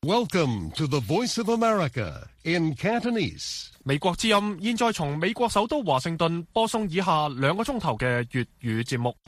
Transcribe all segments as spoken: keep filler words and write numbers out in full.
Welcome to the Voice of America in Cantonese. 美國之音現在從美國首都華盛頓播送以下兩個鐘頭嘅粵語節目。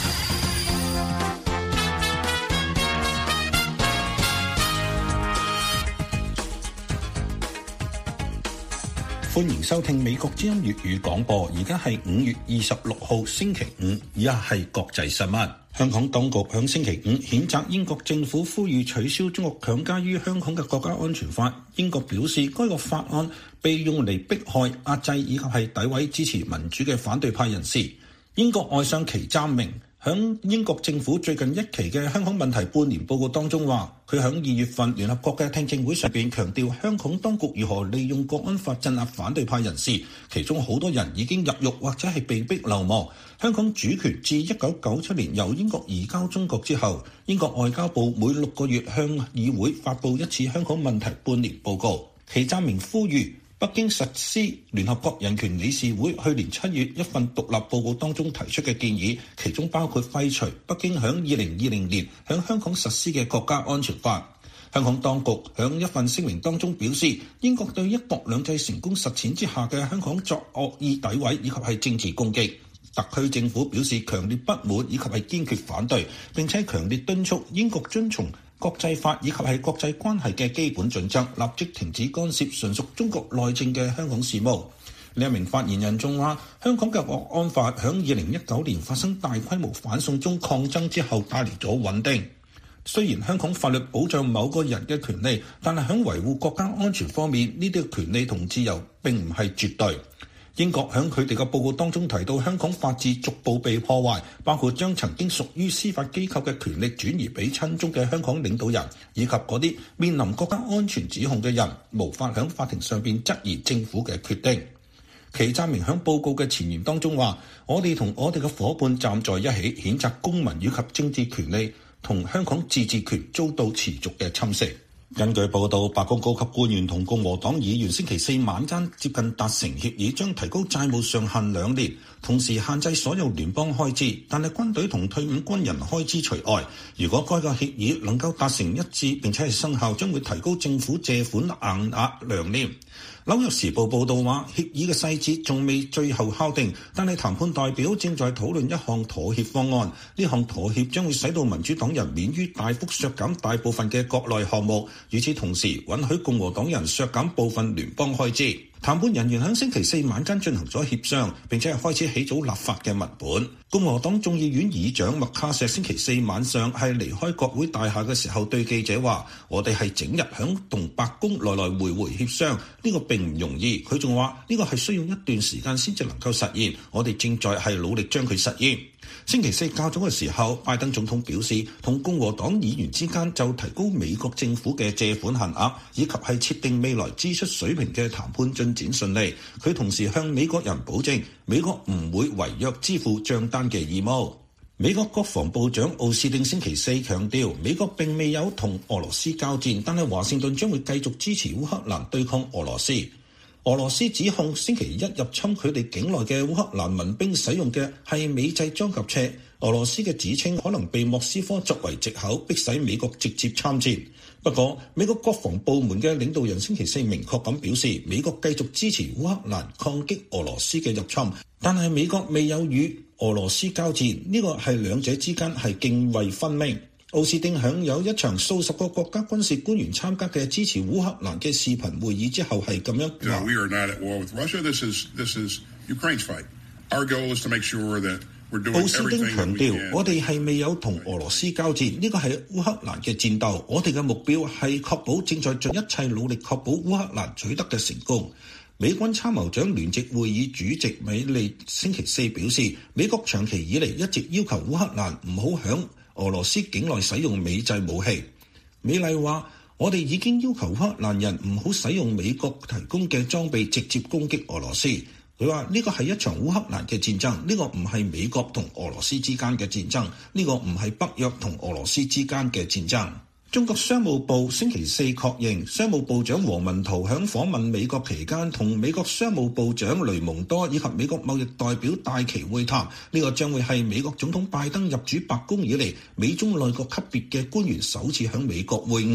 歡迎收聽美國之音粵語廣播，而家係五月二十六號星期五，以下係國際新聞。香港當局響星期五譴責英國政府呼籲取消中國強加於香港嘅國家安全法。英國表示，該個法案被用嚟迫害、壓制以及係詆毀支持民主嘅反對派人士。英國外相祁湛明響英國政府最近一期嘅香港問題半年報告當中話，佢響二月份聯合國嘅聽證會上邊強調香港當局如何利用國安法鎮壓反對派人士，其中好多人已經入獄或者係被逼流亡。香港主權自一九九七年由英國移交中國之後，英國外交部每六個月向議會發布一次香港問題半年報告。祁湛明呼籲北京實施聯合國人權理事會去年七月一份獨立報告當中提出嘅建議，其中包括廢除北京響二零二零年響香港實施嘅國家安全法。香港當局響一份聲明當中表示，英國對一國兩制成功實踐之下嘅香港作惡意詆毀以及係政治攻擊。特區政府表示強烈不滿以及係堅決反對，並且強烈敦促英國遵從國際法以及係國際關係嘅基本準則，立即停止干涉純屬中國內政嘅香港事務。另一名發言人仲話，香港嘅國安法響二零一九年發生大規模反送中抗爭之後帶嚟咗穩定。雖然香港法律保障某個人嘅權利，但係響維護國家安全方面，呢啲權利同自由並唔係絕對。英國響佢哋嘅報告當中提到，香港法治逐步被破壞，包括將曾經屬於司法機構嘅權力轉移俾親中嘅香港領導人，以及嗰啲面臨國家安全指控嘅人，無法響法庭上邊質疑政府嘅決定。祁湛明響報告嘅前言當中話，我哋同我哋嘅夥伴站在一起，譴責公民以及政治權利同香港自治權遭到持續嘅侵蝕。根據報道，白宮高級官員同共和黨議員星期四晚間接近達成協議，將提高債務上限兩年，同時限制所有聯邦開支，但係軍隊同退伍軍人開支除外。如果該個協議能夠達成一致並且係生效，將會提高政府借款硬額兩年。紐約時報報道話，協議嘅細節仲未最後敲定，但係談判代表正在討論一項妥協方案。呢項妥協將會使到民主黨人免於大幅削減大部分嘅國內項目，與此同時允許共和黨人削減部分聯邦開支。談判人員喺星期四晚間進行咗協商，並且係開始起草立法嘅文本。共和黨眾議院議長麥卡錫星期四晚上係離開國會大廈嘅時候對記者話，我哋係整日響同白宮來來回回協商，呢個並唔容易。佢仲話呢個係需要一段時間先至能夠實現，我哋正在係努力將佢實現。星期四較早嘅時候，拜登總統表示，同共和黨議員之間就提高美國政府嘅借款限額，以及係設定未來支出水平嘅談判進展順利。佢同時向美國人保證，美國唔會違約支付帳單嘅義務。美國國防部長奧斯汀星期四強調，美國並未有同俄羅斯交戰，但係華盛頓將會繼續支持烏克蘭對抗俄羅斯。俄羅斯指控星期一入侵佢哋境內嘅烏克蘭民兵使用嘅係美製裝甲車。俄羅斯嘅指稱可能被莫斯科作為藉口，迫使美國直接參戰。不過，美國國防部門嘅領導人星期四明確咁表示，美國繼續支持烏克蘭抗擊俄羅斯嘅入侵，但係美國未有與俄羅斯交戰，呢個係兩者之間係涇渭分明。奧斯汀享有一場數十個國家軍事官員參加嘅支持烏克蘭嘅視頻會議之後係咁樣話。 We are not at war with Russia. This is this is Ukraine's fight. Our goal is to make sure that we're doing everything. 奧斯汀強調，我哋係未有同俄羅斯交戰，呢個係烏克蘭嘅戰鬥。我哋嘅目標係確保正在盡一切努力確保烏克蘭取得嘅成功。美軍參謀長聯席會議主席米利星期四表示，美國長期以嚟一直要求烏克蘭唔好響俄羅斯境內使用美製武器。美麗話，我哋已經要求烏克蘭人唔好使用美國提供嘅裝備直接攻擊俄羅斯。佢話呢個係一場烏克蘭嘅戰爭，呢個唔係美國同俄羅斯之間嘅戰爭，呢個唔係北約同俄羅斯之間嘅戰爭。中國商務部星期四確認，商務部長王文濤響訪問美國期間，同美國商務部長雷蒙多以及美國貿易代表戴琪會談。呢個將會係美國總統拜登入主白宮以嚟，美中內閣級別嘅官員首次響美國會晤。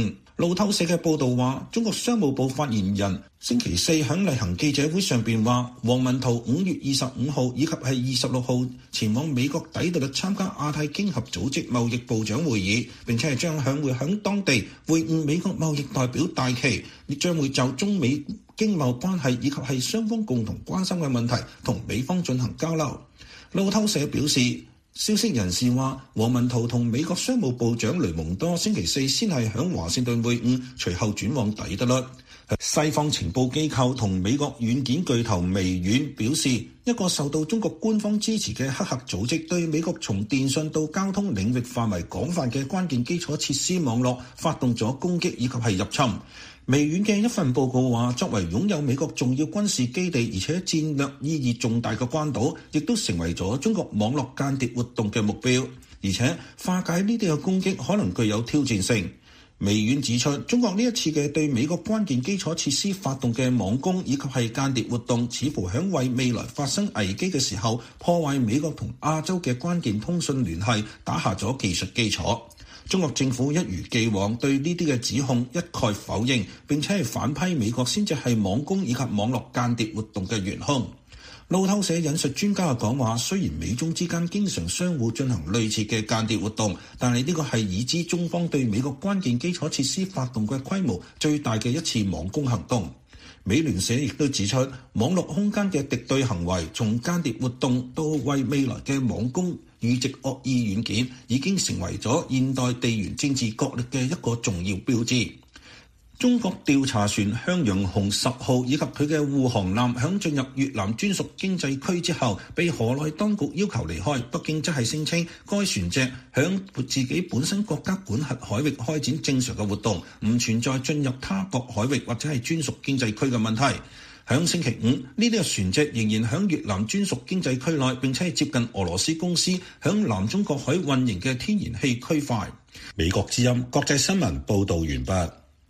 路透社嘅報導話，中國商務部發言人星期四喺例行記者會上邊話，王文濤五月二十五號以及係二十六號前往美國底特律參加亞太經合組織貿易部長會議，並且係將響會響當地會晤美國貿易代表戴琪，亦將會就中美經貿關係以及係雙方共同關心嘅問題同美方進行交流。路透社表示，消息人士話，王文濤同美國商務部長雷蒙多星期四先係響華盛頓會晤，隨後轉往底特律。西方情報機構同美國軟件巨頭微軟表示，一個受到中國官方支持嘅黑客組織對美國從電信到交通領域範圍廣泛嘅關鍵基礎設施網絡發動咗攻擊以及係入侵。微軟嘅一份報告話，作為擁有美國重要軍事基地而且戰略意義重大嘅關島，亦都成為咗中國網絡間諜活動嘅目標，而且化解呢啲嘅攻擊可能具有挑戰性。微軟指出，中國呢一次嘅對美國關鍵基礎設施發動嘅網攻以及係間諜活動，似乎響為未來發生危機嘅時候破壞美國同亞洲嘅關鍵通訊聯繫打下咗技術基礎。中國政府一如既往對呢啲嘅指控一概否認，並且係反批美國先至係網攻以及網絡間諜活動嘅元兇。路透社引述專家嘅講話，雖然美中之間經常相互進行類似嘅間諜活動，但係呢個係已知中方對美國關鍵基礎設施發動嘅規模最大嘅一次網攻行動。美聯社亦都指出，網絡空間嘅敵對行為，從間諜活動到為未來嘅網攻預藉惡意軟件，已經成為咗現代地緣政治角力嘅一個重要標誌。中國調查船向陽紅十號以及佢嘅護航艦響進入越南專屬經濟區之後，被河內當局要求離開。北京則係聲稱該船隻響自己本身國家管轄海域開展正常嘅活動，唔存在進入他國海域或者係專屬經濟區嘅問題。響星期五，呢啲嘅船隻仍然響越南專屬經濟區內，並且係接近俄羅斯公司響南中國海運營嘅天然氣區塊。 美國之音國際新聞報道完畢。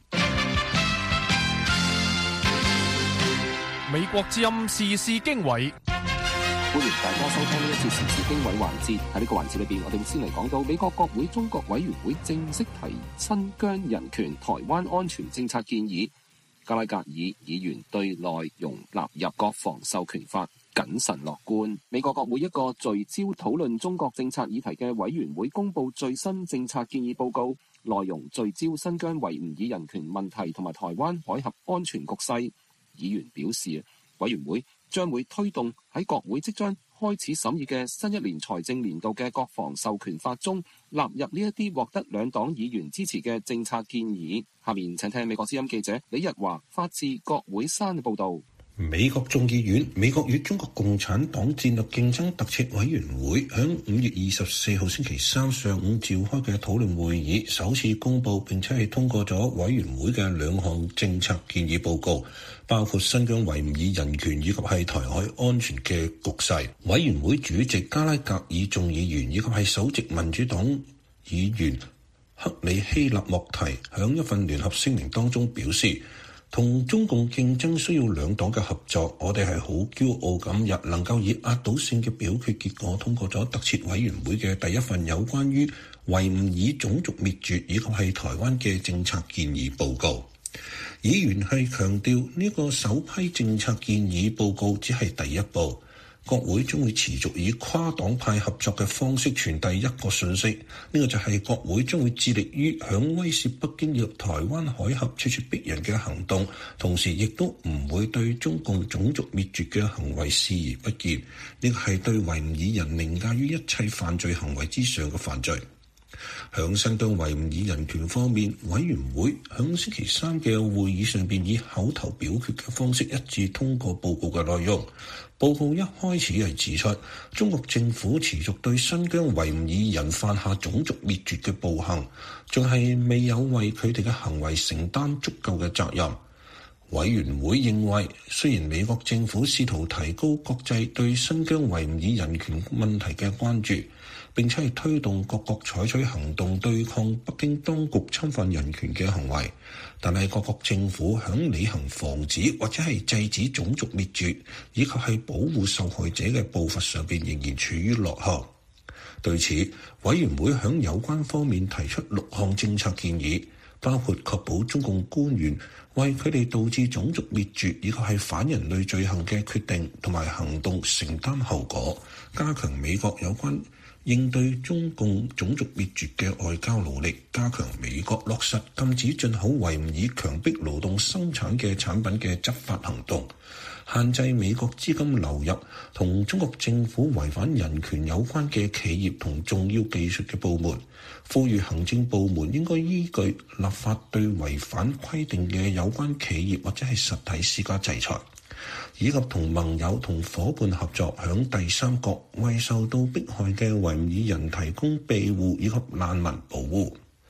美國之音時事經緯， 歡迎大家收聽呢一次時事經緯環節。喺呢個環節裏邊，我哋會先嚟講到美國國會中國委員會正式提新疆人權、台灣安全政策建議。加拉格爾議員對內容納入國防授權法謹慎樂觀。美國國會一個聚焦討論中國政策議題嘅委員會公布最新政策建議報告，內容聚焦新疆維吾爾人權問題同埋台灣海峽安全局勢。議員表示，委員會將會推動喺國會即將開始審議嘅新一年財政年度嘅國防授權法中納入呢一啲獲得兩黨議員支持嘅政策建議。下面請聽美國之音記者李日華發自國會山嘅報導。 美國眾議院美國與中國共產黨戰略競爭特設委員會喺五月二十四號星期三上午召開嘅討論會議，首次公布並且係通過咗委員會嘅兩項政策建議報告，包括新疆維吾爾人權以及係台海安全嘅局勢。委員會主席加拉格爾眾議員以及係首席民主黨議員克里希納莫提喺一份聯合聲明當中表示，同中共競爭需要兩黨嘅合作，我哋係好驕傲咁日能夠以壓倒性嘅表決結果通過咗特設委員會嘅第一份有關於維吾爾種族滅絕以及係台灣嘅政策建議報告。議員係強調呢個首批政策建議報告只係第一步，國會將會持續以跨黨派合作嘅方式傳遞一個訊息，呢個就係國會將會致力於響威懾北京及台灣海峽咄咄逼人嘅行動，同時亦都唔會對中共種族滅絕嘅行為視而不見，呢個係對維吾爾人凌駕於一切犯罪行為之上嘅犯罪。響新疆維吾爾人權方面，委員會響星期三嘅會議上邊以口頭表決嘅方式一致通過報告嘅內容。報告一開始係指出，中國政府持續對新疆維吾爾人犯下種族滅絕嘅暴行，仲係未有為佢哋嘅行為承擔足夠嘅責任。委員會認為，雖然美國政府試圖提高國際對新疆維吾爾人權問題嘅關注，並且係推動各國採取行動對抗北京當局侵犯人權嘅行為，但係各國政府響履行防止或者係制止種族滅絕以及係保護受害者嘅步伐上邊仍然處於落後。對此，委員會響有關方面提出六項政策建議， 包括確保中共官員為佢哋導致種族滅絕以及係反人類罪行嘅決定同埋行動承擔後果，加強美國有關應對中共種族滅絕嘅外交努力，加強美國落實禁止進口維吾爾強迫勞動生產嘅產品嘅執法行動，限制美國資金流入同中國政府違反人權有關嘅企業同重要技術嘅部門，呼籲行政部門應該依據立法對違反規定嘅有關企業或者係實體施加制裁，以及同盟友同伙伴合作，響第三國為受到迫害嘅維吾爾人提供庇護以及難民保護。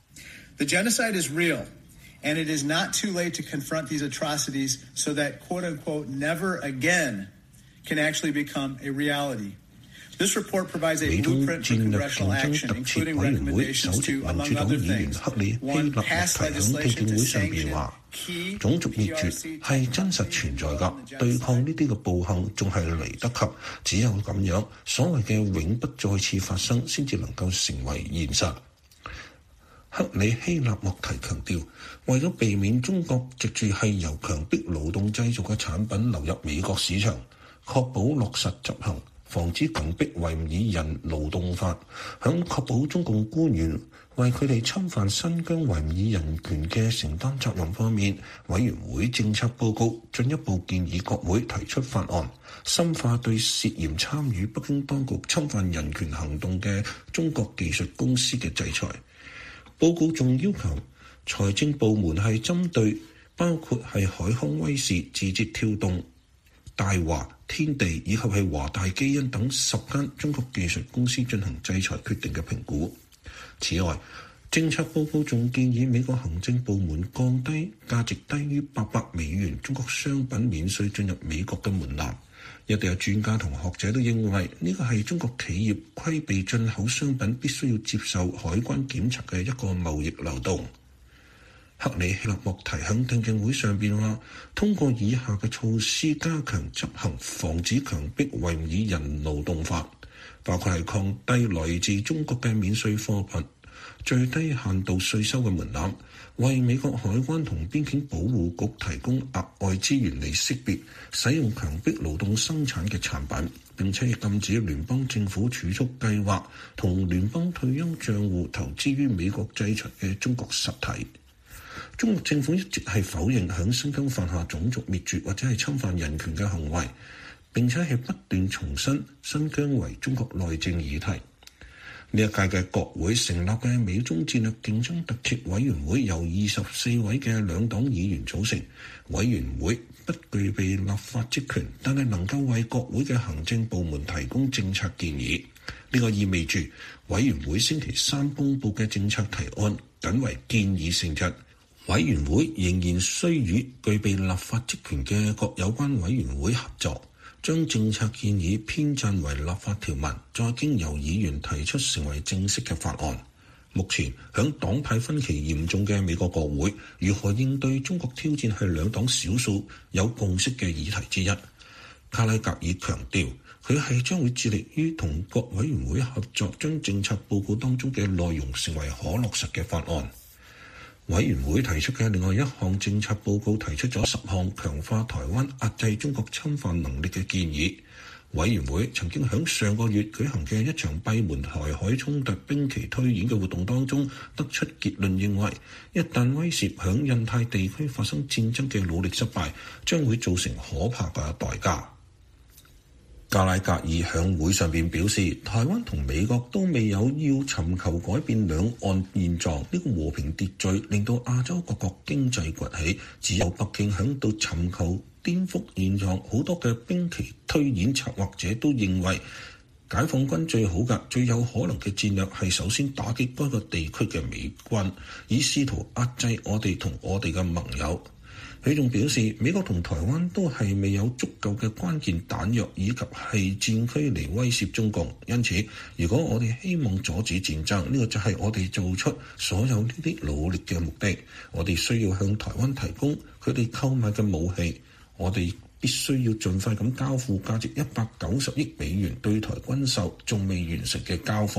The genocide is real, and it is not too late to confront these atrocities so that quote unquote never again can actually become a reality. This report provides a blueprint for congressional action, including recommendations to, among other things, one, pass legislation to sanction key 種族滅絕係真實存在㗎，對抗呢啲嘅暴行仲係嚟得及，只有咁樣，所謂嘅永不再次發生先至能夠成為現實。克里希納莫提強調，為咗避免中國藉住係由強迫勞動製造嘅產品流入美國市場，確保落實執行防止強迫維吾爾人勞動法，響確保中共官員為佢哋侵犯新疆維吾爾人權嘅承擔責任方面，委員會政策報告進一步建議國會提出法案，深化對涉嫌參與北京當局侵犯人權行動嘅中國技術公司嘅制裁。報告仲要求財政部門係針對包括係海康威視、字節跳動、大華、天地以及係華大基因等十間中國技術公司進行制裁決定嘅評估。此外，政策報告仲建議美國行政部門降低價值低於八百美元中國商品免稅進入美國嘅門檻。一啲有專家同學者都認為呢個係中國企業規避進口商品必須要接受海關檢查嘅一個貿易漏洞。克里希納莫提喺聽證會上邊話，通過以下嘅措施加強執行防止強迫維吾爾人勞動法，包括係降低來自中國嘅免稅貨品最低限度稅收嘅門檻，為美國海關同邊境保護局提供額外資源嚟識別使用強迫勞動生產嘅產品，並且亦禁止聯邦政府儲蓄計劃同聯邦退休帳戶投資於美國制裁嘅中國實體。中國政府一直係否認響新疆犯下種族滅絕或者係侵犯人權嘅行為，並且係不斷重申新疆為中國內政議題。呢一屆嘅國會成立嘅美中戰略競爭特設委員會由二十四位嘅兩黨議員組成，委員會不具備立法職權，但係能夠為國會嘅行政部門提供政策建議。呢個意味住委員會星期三公佈嘅政策提案僅為建議性質。委員會仍然需與具備立法職權嘅各有關委員會合作，將政策建議編撰為立法條文，再經由議員提出成為正式嘅法案。目前響黨派分歧嚴重嘅美國國會，如何應對中國挑戰係兩黨少數有共識嘅議題之一。卡拉格爾強調，佢係將會致力於同各委員會合作，將政策報告當中嘅內容成為可落實嘅法案。委員會提出嘅另外一項政策報告提出咗十項強化台灣壓制中國侵犯能力嘅建議。委員會曾經喺上個月舉行嘅一場閉門台海衝突兵棋推演嘅活動當中得出結論，認為一旦威懾響印太地區發生戰爭嘅努力失敗，將會造成可怕嘅代價。加拉格爾響會上邊表示，台灣同美國都未有要尋求改變兩岸現狀，呢個和平秩序令到亞洲各國經濟崛起，只有北京響度尋求顛覆現狀。好多嘅兵棋推演策劃者都認為，解放軍最好嘅、最有可能嘅戰略係首先打擊該個地區嘅美軍，以試圖壓制我哋同我哋嘅盟友。佢仲表示，美國同台灣都係未有足夠嘅關鍵彈藥以及係戰區嚟威懾中共，因此如果我哋希望阻止戰爭，呢個就係我哋做出所有呢啲努力嘅目的。我哋需要向台灣提供佢哋購買嘅武器，我哋必須要盡快咁交付價值一百九十億美元對台軍售仲未完成嘅交貨。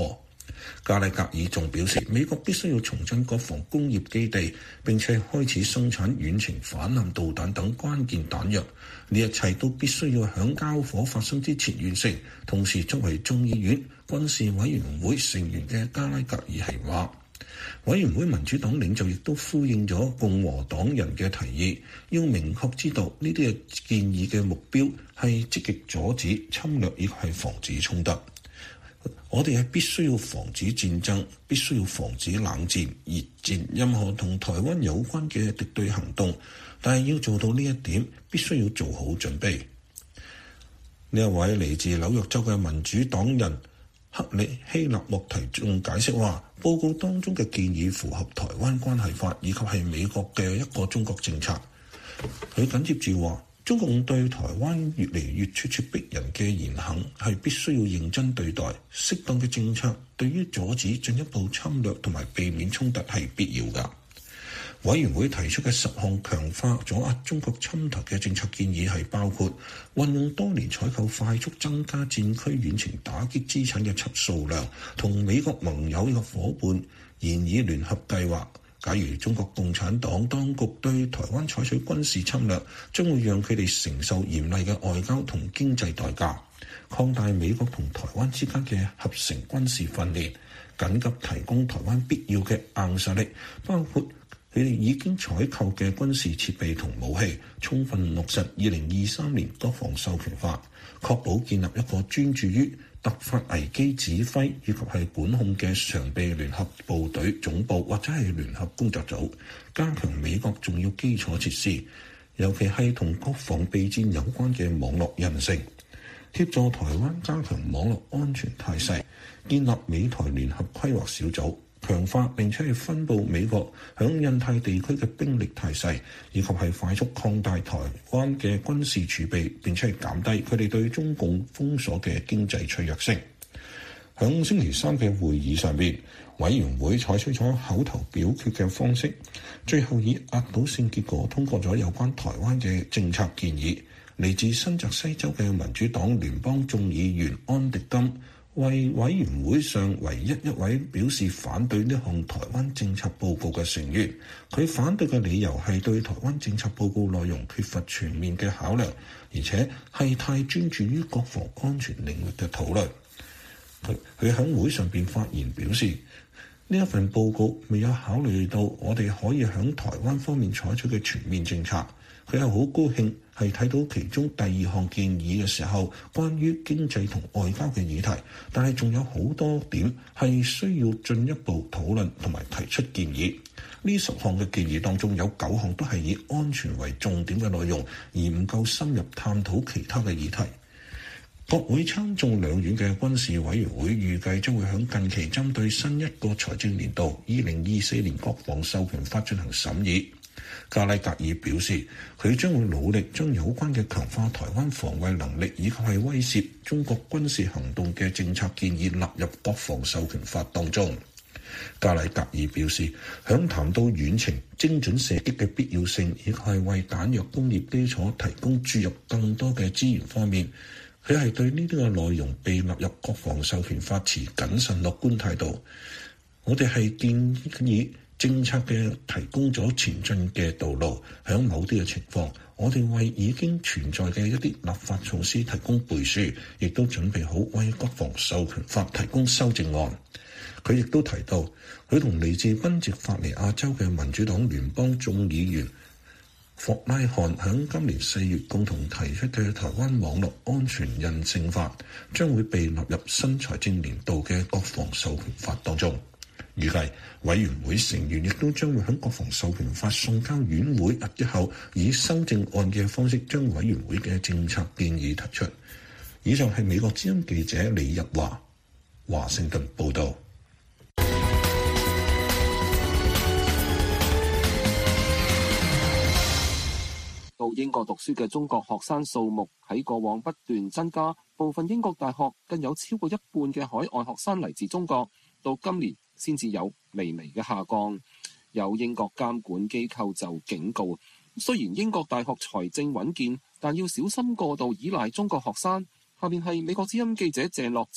加拉格爾仲表示，美國必須要重振國防工業基地，並且開始生產遠程反艦導彈等關鍵彈藥。呢一切都必須要喺交火發生之前完成。同時，作為眾議院軍事委員會成員嘅加拉格爾係話，委員會民主黨領袖亦都呼應咗共和黨人嘅提議，要明確知道呢啲嘅建議嘅目標係積極阻止侵略，亦係防止衝突。我哋係必須要防止戰爭，必須要防止冷戰、熱戰，任何同台灣有關嘅敵對行動。但係要做到呢一點，必須要做好準備。呢一位嚟自紐約州嘅民主黨人克里希納莫提仲解釋話，報告當中嘅建議符合台灣關係法以及係美國嘅一個中國政策。佢緊接住話，中共對台灣越嚟越咄咄逼人嘅言行係必須要認真對待，適當嘅政策對於阻止進一步侵略同埋避免衝突係必要㗎。委員會提出嘅十項強化阻壓中國侵台嘅政策建議係包括運用多年採購快速增加戰區遠程打擊資產嘅數量，同美國盟友嘅夥伴研議聯合計劃。假如中國共產黨當局對台灣採取軍事侵略，將會讓佢哋承受嚴厲嘅外交同經濟代價。擴大美國同台灣之間嘅合成軍事訓練，緊急提供台灣必要嘅硬實力，包括佢哋已經採購嘅軍事設備同武器，充分落實二零二三年國防授權法，確保建立一個專注於突發危機指揮以及係管控嘅常備聯合部隊總部或者係聯合工作組，加強美國重要基礎設施，尤其係同國防備戰有關嘅網絡韌性，協助台灣加強網絡安全態勢，建立美台聯合規劃小組，強化並且係分佈美國響印太地區嘅兵力態勢，以及係快速擴大台灣嘅軍事儲備，並且係減低佢哋對中共封鎖嘅經濟脆弱性。響星期三嘅會議上邊，委員會採取咗口頭表決嘅方式，最後以壓倒性結果通過咗有關台灣嘅政策建議。嚟自新澤西州嘅民主黨聯邦眾議員安迪金為委員會上唯一一位表示反對呢項台灣政策報告嘅成員，佢反對嘅理由係對台灣政策報告內容缺乏全面嘅考量，而且係太專注於國防安全領域嘅討論。佢佢喺會上邊發言表示，呢一份報告未有考慮到我哋可以喺台灣方面採取嘅全面政策。佢係好高興係睇到其中第二項建議嘅時候，關於經濟同外交嘅議題，但係仲有好多點係需要進一步討論同埋提出建議。呢十項嘅建議當中有九項都係以安全為重點嘅內容，而唔夠深入探討其他嘅議題。國會參眾兩院嘅軍事委員會預計將會喺近期針對新一個財政年度二零二四年國防授權法進行審議。加拉格爾表示，佢將會努力將有關嘅強化台灣防衛能力以及係威懾中國軍事行動嘅政策建議納入國防授權法當中。加拉格爾表示，響談到遠程精準射擊嘅必要性，亦係為彈藥工業基礎提供注入更多嘅資源方面，佢係對呢啲嘅內容被納入國防授權法持謹慎樂觀態度。我哋係建議政策嘅提供咗前進嘅道路，喺某啲嘅情況，我哋為已經存在嘅一啲立法措施提供背書，亦都準備好為國防授權法提供修正案。佢亦都提到，佢同嚟自賓夕法尼亞州嘅民主黨聯邦眾議員霍拉漢喺今年四月共同提出嘅台灣網絡安全韌性法，將會被納入新財政年度嘅國防授權法當中。預計委員會成員亦都將會喺國防授權法送交院會之後，以修正案嘅方式將委員會嘅政策建議提出。以上係美國之音記者李日華華盛頓報導。 到英國讀書嘅中國學生數目喺過往不斷增加，部分英國大學更有超過一半嘅海外學生嚟自中國，到今年先至有微微嘅下降。有英國監管機構就警告，雖然英國大學財政穩健，但要小心過度依賴中國學生。下面係美國之音記者鄭樂哲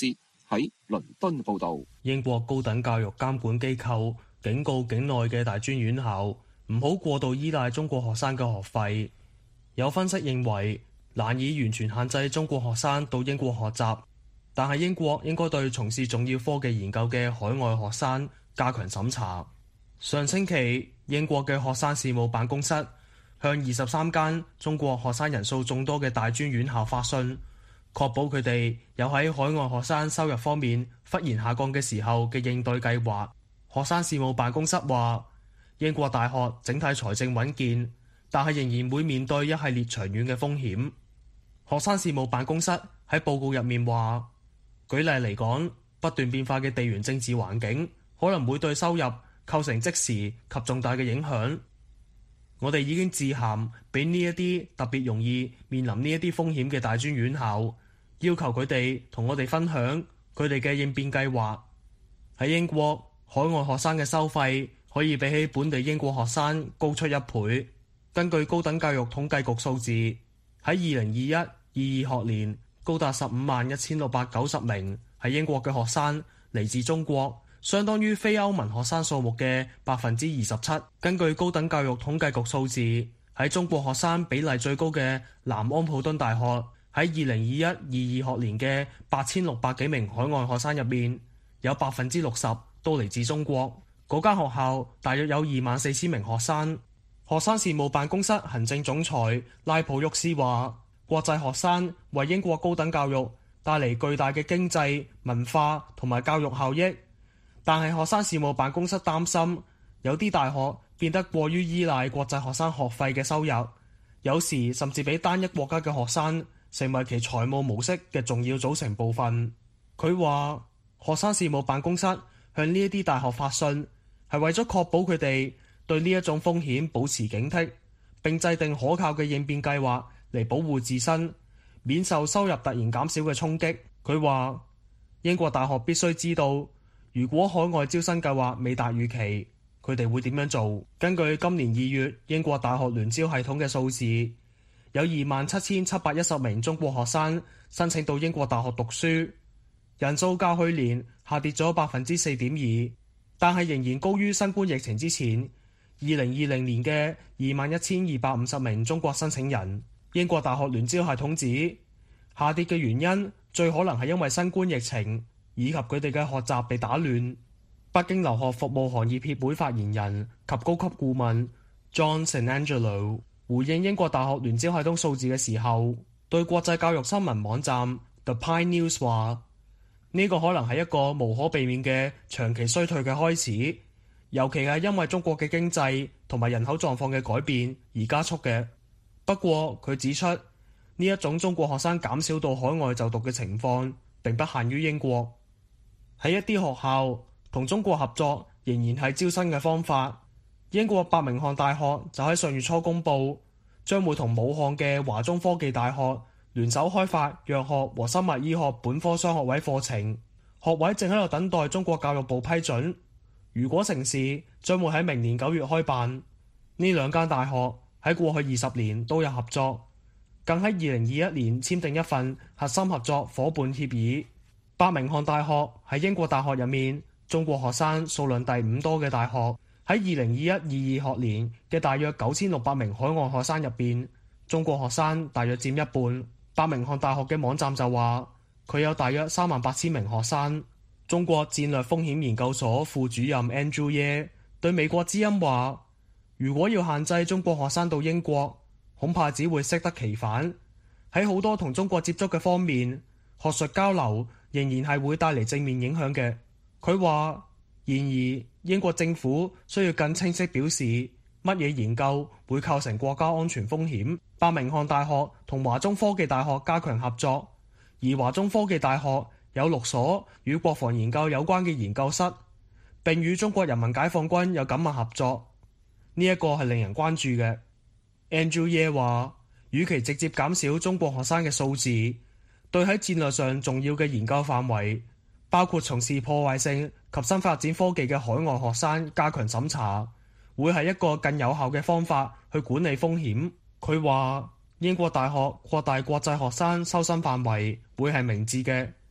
喺倫敦報導。 英國高等教育監管機構警告境內嘅大專院校唔好過度依賴中國學生嘅學費。有分析認為難以完全限制中國學生到英國學習，但係英國應該對從事重要科技研究嘅海外學生加強審查。上星期，英國嘅學生事務辦公室向二十三間中國學生人數眾多嘅大專院校發信，確保佢哋有喺海外學生收入方面忽然下降嘅時候嘅應對計劃。學生事務辦公室話，英國大學整體財政穩健，但係仍然會面對一系列長遠嘅風險。學生事務辦公室喺報告入面話，舉例嚟講，不斷變化嘅地緣政治環境可能會對收入構成即時及重大嘅影響。我哋已經致函俾呢一啲特別容易面臨呢一啲風險嘅大專院校，要求佢哋同我哋分享佢哋嘅應變計劃。喺英國，海外學生嘅收費可以比起本地英國學生高出一倍。根據高等教育統計局數字，喺二零二一、二二學年，高達十五萬一千六百九十名喺英國嘅學生嚟自中國，相當於非歐盟學生數目嘅百分之二十七。根據高等教育統計局數字，喺中國學生比例最高嘅南安普敦大學，喺二零二一、二二學年嘅八千六百幾名海外學生入面，有百分之六十都嚟自中國。嗰間學校大約有二萬四千名學生。學生事務辦公室行政總裁拉普沃斯話，國際學生為英國高等教育帶嚟巨大嘅經濟、文化同埋教育效益，但係學生事務辦公室擔心有啲大學變得過於依賴國際學生學費嘅收入，有時甚至俾單一國家嘅學生成為其財務模式嘅重要組成部分。佢話，學生事務辦公室向呢一啲大學發信，係為咗確保佢哋對呢一種風險保持警惕，並制定可靠嘅應變計劃嚟保護自身，免受收入突然減少嘅衝擊。佢話，英國大學必須知道，如果海外招生計劃未達預期，佢哋會點樣做。根據今年二月英國大學聯招系統嘅數字，有二萬七千七百一十名中國學生申請到英國大學讀書，人數較去年下跌咗百分之四點二，但係仍然高於新冠疫情之前二零二零年嘅二萬一千二百五十名中國申請人。英國大學聯招系統指，下跌嘅原因最可能係因為新冠疫情以及佢哋嘅學習被打亂。北京留學服務行業協會發言人及高級顧問 John Sanangelo 回應英國大學聯招系統數字嘅時候，對國際教育新聞網站 The Pine News 話，呢個可能係一個無可避免嘅長期衰退嘅開始，尤其係因為中國嘅經濟同埋人口狀況嘅改變而加速嘅。不過佢指出，呢一種中國學生減少到海外就讀嘅情況並不限於英國。喺一啲學校同中國合作仍然係招生嘅方法。英國伯明翰大學就喺上月初公佈，將會同武漢嘅華中科技大學聯手開發藥學和生物醫學本科雙學位課程，學位正喺度等待中國教育部批准。如果成事，將會喺明年九月開辦。呢兩間大學喺過去二十年都有合作，更喺二零二一年簽訂一份核心合作伙伴協議。伯明翰大學喺英國大學入面中國學生數量第五多嘅大學。喺二零二一、二二學年嘅大約九千六百名海外學生入邊，中國學生大約佔一半。伯明翰大學嘅網站就話，佢有大約三萬八千名學生。中國戰略風險研究所副主任 Andrew Ye 對美國之音話，如果要限制中國學生到英國，恐怕只會適得其反。喺好多同中國接觸嘅方面，學術交流仍然係會帶嚟正面影響嘅。佢話，然而英國政府需要更清晰表示乜嘢研究會構成國家安全風險。伯明翰大學同華中科技大學加強合作，而華中科技大學有六所與國防研究有關嘅研究室，並與中國人民解放軍有緊密合作。呢、這、一個係令人關注嘅。Andrew Ye 話，與其直接減少中國學生嘅數字，對喺戰略上重要嘅研究範圍，包括從事破壞性及新發展科技嘅海外學生加強審查，會係一個更有效嘅方法去管理風險。佢話，英國大學擴大國際學生收生範圍會係明智嘅，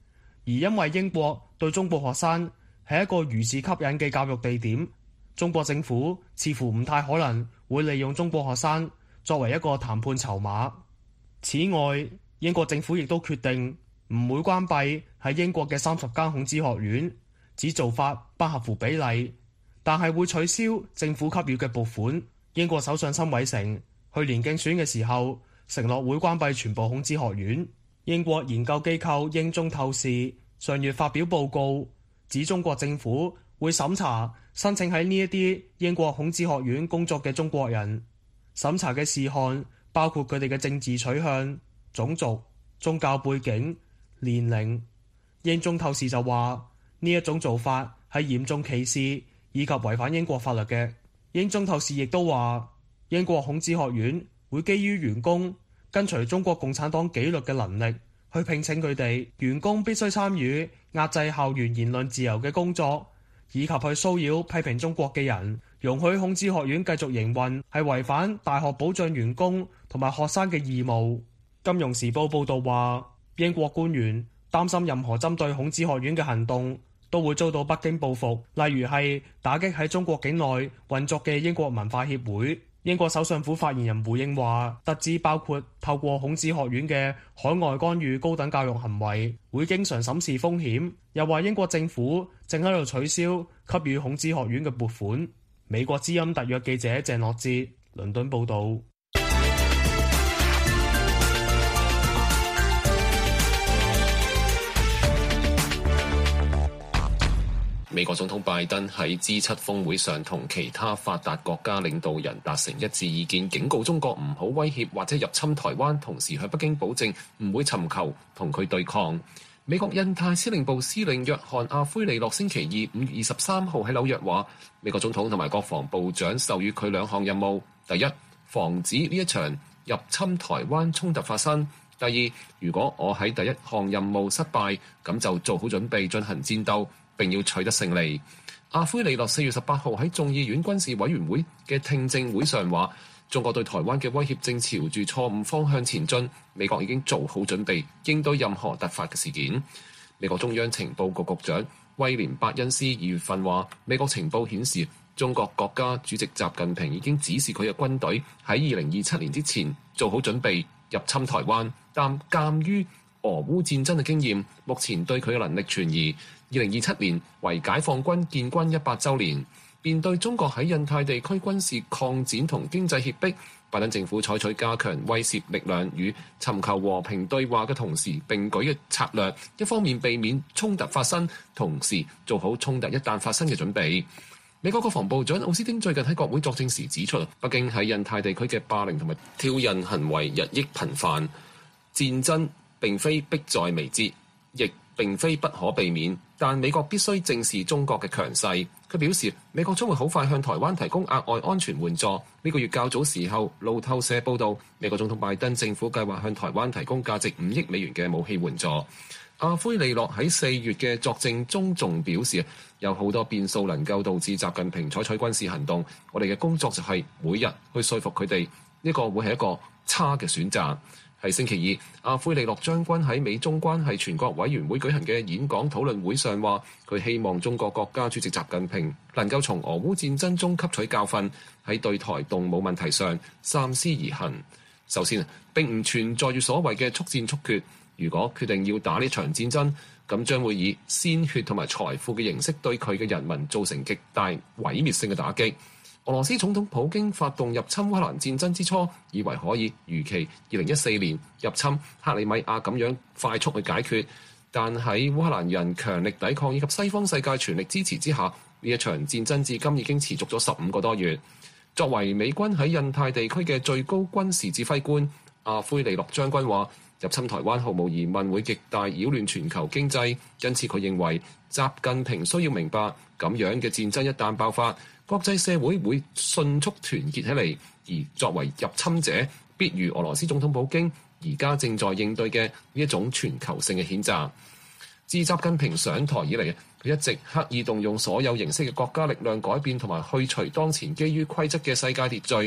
而因為英國對中國學生係一個如此吸引嘅教育地點，中國政府似乎唔太可能會利用中國學生作為一個談判籌碼。此外，英國政府亦都決定唔會關閉喺英國嘅三十間孔子學院，指做法不合乎比例，但係會取消政府給予嘅撥款。英國首相辛偉誠去年競選嘅時候承諾會關閉全部孔子學院。英國研究機構英中透視上月發表報告，指中國政府會審查申請喺呢一啲英國孔子學院工作嘅中國人，審查嘅事項包括佢哋嘅政治取向、種族、宗教背景、年齡。英中透視就話呢一種做法係嚴重歧視以及違反英國法律嘅。英中透視亦都話英國孔子學院會基於員工跟隨中國共產黨紀律嘅能力去聘請佢哋。員工必須參與壓制校園言論自由嘅工作，以及去騷擾批評中國嘅人。容許孔子學院繼續營運係違反大學保障員工同埋學生嘅義務。金融時報報道話，英國官員擔心任何針對孔子學院嘅行動都會遭到北京報復，例如係打擊喺中國境內運作嘅英國文化協會。英國首相府發言人回應話，得知包括透過孔子學院嘅海外干預高等教育行為，會經常審視風險。又話英國政府正喺度取消給予孔子學院嘅撥款。美國之音特約記者鄭樂哲，倫敦報導。 美國總統拜登喺 G 七 峰會上同其他發達國家領導人達成一致意見，警告中國唔好威脅或者入侵台灣，同時向北京保證唔會尋求同佢對抗。美國印太司令部司令約翰阿奎利諾星期二五月二十三號喺紐約話，美國總統同埋國防部長授予佢兩項任務：第一，防止呢一場入侵台灣衝突發生；第二，如果我喺第一項任務失敗，咁就做好準備進行戰鬥，並要取得勝利。阿奎利諾四月十八號喺眾議院軍事委員會嘅聽證會上話，中國對台灣嘅威脅正朝住錯誤方向前進，美國已經做好準備應對任何突發嘅事件。美國中央情報局局長威廉伯恩斯二月份話，美國情報顯示中國國家主席習近平已經指示佢嘅軍隊喺二零二七年之前做好準備入侵台灣，但鑑於俄烏戰爭嘅經驗，目前對佢嘅能力存疑。二零二七年為解放軍建軍一百週年，面對中國喺印太地區軍事擴展同經濟脅迫，拜登政府採取加強威懾力量與尋求和平對話嘅同時並舉嘅策略，一方面避免衝突發生，同時做好衝突一旦發生嘅準備。美國國防部長奧斯汀最近喺國會作證時指出，北京喺印太地區嘅霸凌同埋挑釁行為日益頻繁，戰爭並非迫在眉睫，亦並非不可避免，但美國必須正視中國嘅強勢。佢表示，美國將會好快向台灣提供額外安全援助。呢個月較早時候，路透社報道，美國總統拜登政府計劃向台灣提供價值五億美元嘅武器援助。阿奎利諾喺四月嘅作證中仲表示，有好多變數能夠導致習近平採取軍事行動，我哋嘅工作就係每日去說服佢哋，呢個會係一個差嘅選擇。喺星期二，阿奎利諾將軍喺美中關係全國委員會舉行嘅演講討論會上話，佢希望中國國家主席習近平能夠從俄烏戰爭中吸取教訓，喺對台動武問題上三思而行。首先，並唔存在住所謂嘅速戰速決。如果決定要打呢場戰爭，咁將會以鮮血同埋財富嘅形式對佢嘅人民造成極大毀滅性嘅打擊。俄羅斯總統普京發動入侵烏克蘭戰爭之初，以為可以如期二零一四年入侵克里米亞咁樣快速去解決，但喺烏克蘭人強力抵抗以及西方世界全力支持之下，呢一場戰爭至今已經持續咗十五個多月。作為美軍喺印太地區嘅最高軍事指揮官，阿奎利諾將軍話，入侵台灣毫無疑問會極大擾亂全球經濟，因此佢認為習近平需要明白，咁樣嘅戰爭一旦爆發，國際社會會迅速團結起嚟，而作為入侵者，必如俄羅斯總統普京而家正在應對嘅呢一種全球性嘅譴責。自習近平上台以嚟，佢一直刻意動用所有形式嘅國家力量改變同埋去除當前基於規則嘅世界秩序。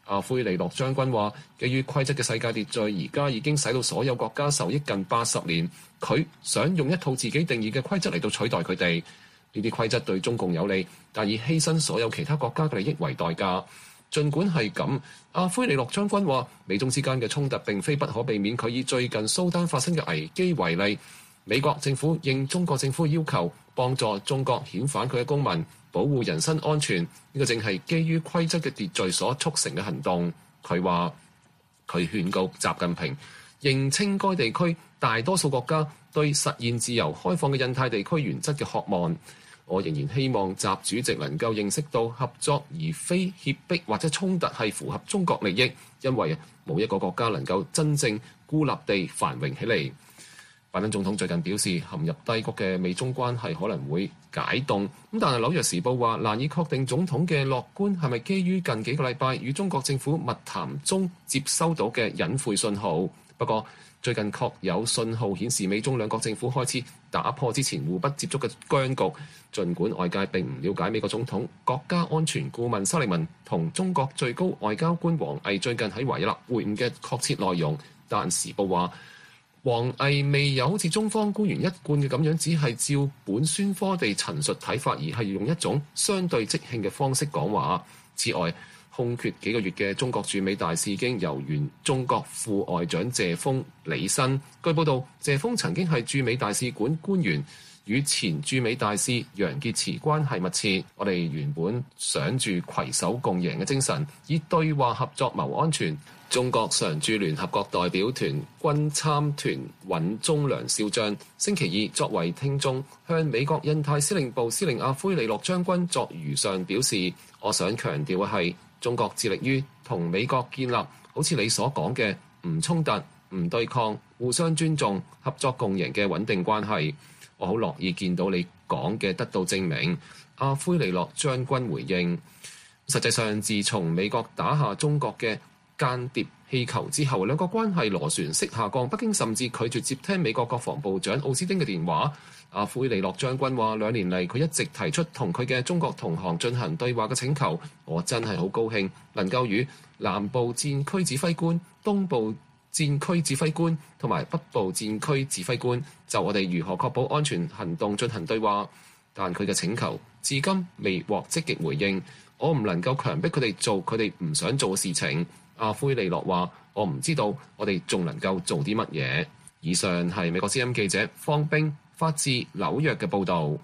阿奎利諾將軍話，基於規則嘅世界秩序而家已經使到所有國家受益近八十年，佢想用一套自己定義嘅規則嚟到取代佢哋。呢啲規則對中共有利，但以犧牲所有其他國家嘅利益為代價。儘管係咁，阿奎利諾將軍話，美中之間嘅衝突並非不可避免。佢以最近蘇丹發生嘅危機為例，美國政府應中國政府要求，幫助中國遣返佢嘅公民，保護人身安全。呢、這個正係基於規則嘅秩序所促成嘅行動。佢話佢勸告習近平認清該地區大多數國家對實現自由開放嘅印太地區原則嘅渴望。我仍然希望習主席能夠認識到合作而非脅迫或者衝突係符合中國利益，因為冇一個國家能夠真正孤立地繁榮起嚟。拜登總統最近表示，陷入低谷嘅美中關係可能會解凍，咁但係紐約時報話難以確定總統嘅樂觀係咪基於近幾個禮拜與中國政府密談中接收到嘅隱晦信號。不過最近確有信號顯示美中兩國政府開始打破之前互不接觸嘅僵局。儘管外界並唔了解美國總統國家安全顧問沙利文同中國最高外交官王毅最近喺維也納會晤嘅確切內容，但時報話王毅未有好似中方官員一貫嘅咁樣，只係照本宣科地陳述睇法，而係用一種相對即興嘅方式講話。此外，空缺幾個月嘅中國駐美大使已經由原中國副外長謝鋒履新。據報道，謝鋒曾經係駐美大使館官員，與前駐美大使楊潔篪關係密切。我哋原本想住攜手共贏嘅精神，以對話合作謀安全。中國常駐聯合國代表團軍參團尹宗良少將星期二作為聽眾，向美國印太司令部司令阿奎利諾將軍作如上表示，我想強調嘅係，中國致力於同美國建立好似你所講嘅唔衝突、唔對抗、互相尊重、合作共贏嘅穩定關係。我好樂意見到你講嘅得到證明。阿奎利諾將軍回應，實際上自從美國打下中國嘅間諜氣球之後，兩國關係螺旋式下降。北京甚至拒絕接聽美國國防部長奧斯汀嘅電話。阿奎利諾將軍話，兩年嚟佢一直提出同佢嘅中國同行進行對話嘅請求。我真係好高興能夠與南部戰區指揮官、東部戰區指揮官同埋北部戰區指揮官就我哋如何確保安全行動進行對話。但佢嘅請求至今未獲積極回應。我唔能夠強迫佢哋做佢哋唔想做嘅事情。阿奎利諾話，我唔知道我哋仲能夠做啲乜嘢。以上係美國之音記者方冰發自紐約嘅報導。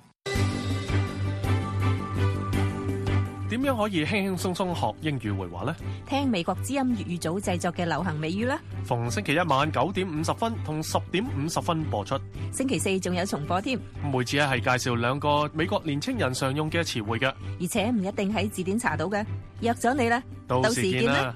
點樣可以輕輕鬆鬆學英語會話呢？ 聽美國之音粵語組製作嘅流行美語啦。 逢星期一晚九點五十分同十點五十分播出。 星期四仲有重播添。 每次咧係介紹兩個美國年青人常用嘅詞彙嘅， 而且唔一定喺字典查到嘅。約咗你啦， 到時見啦。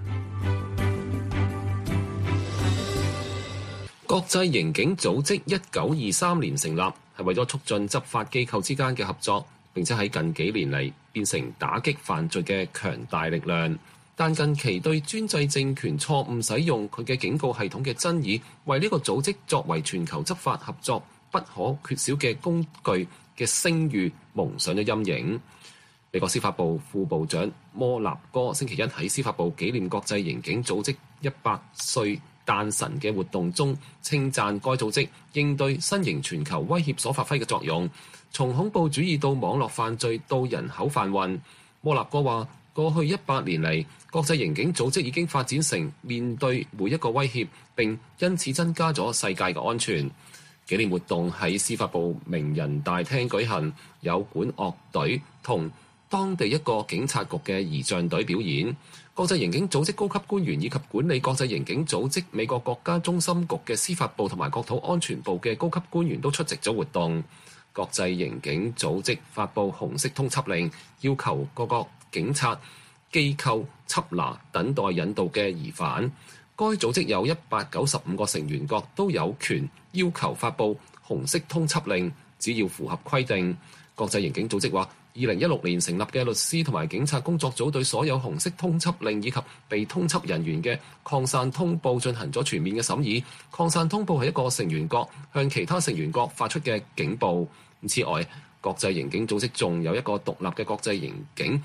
國際刑警組織一九二三年成立，係為咗促進執法機構之間嘅合作，並且喺近幾年嚟變成打擊犯罪嘅強大力量。但近期對專制政權錯誤使用佢嘅警告系統嘅爭議，為呢個組織作為全球執法合作不可缺少嘅工具嘅聲譽蒙上咗陰影。美國司法部副部長摩納哥星期一喺司法部紀念國際刑警組織一百歲誕辰嘅活動中，稱讚該組織應對新型全球威脅所發揮嘅作用，從恐怖主義到網絡犯罪到人口販運。摩納哥話，過去一百年嚟，國際刑警組織已經發展成面對每一個威脅，並因此增加咗世界嘅安全。紀念活動喺司法部名人大廳舉行，有管樂隊同當地一個警察局嘅儀仗隊表演。國際刑警組織高級官員以及管理國際刑警組織美國國家中心局嘅司法部同埋國土安全部嘅高級官員都出席咗活動。國際刑警組織發布紅色通緝令，要求各個警察機構緝拿等待引渡嘅疑犯。該組織有一百九十五個成員國都有權要求發布紅色通緝令，只要符合規定。國際刑警組織話，二零一六年成立嘅律師同埋警察工作組對所有紅色通緝令以及被通緝人員嘅擴散通報進行咗全面嘅審議。擴散通報係一個成員國向其他成員國發出嘅警報。此外，國際刑警組織仲有一個獨立嘅國際刑警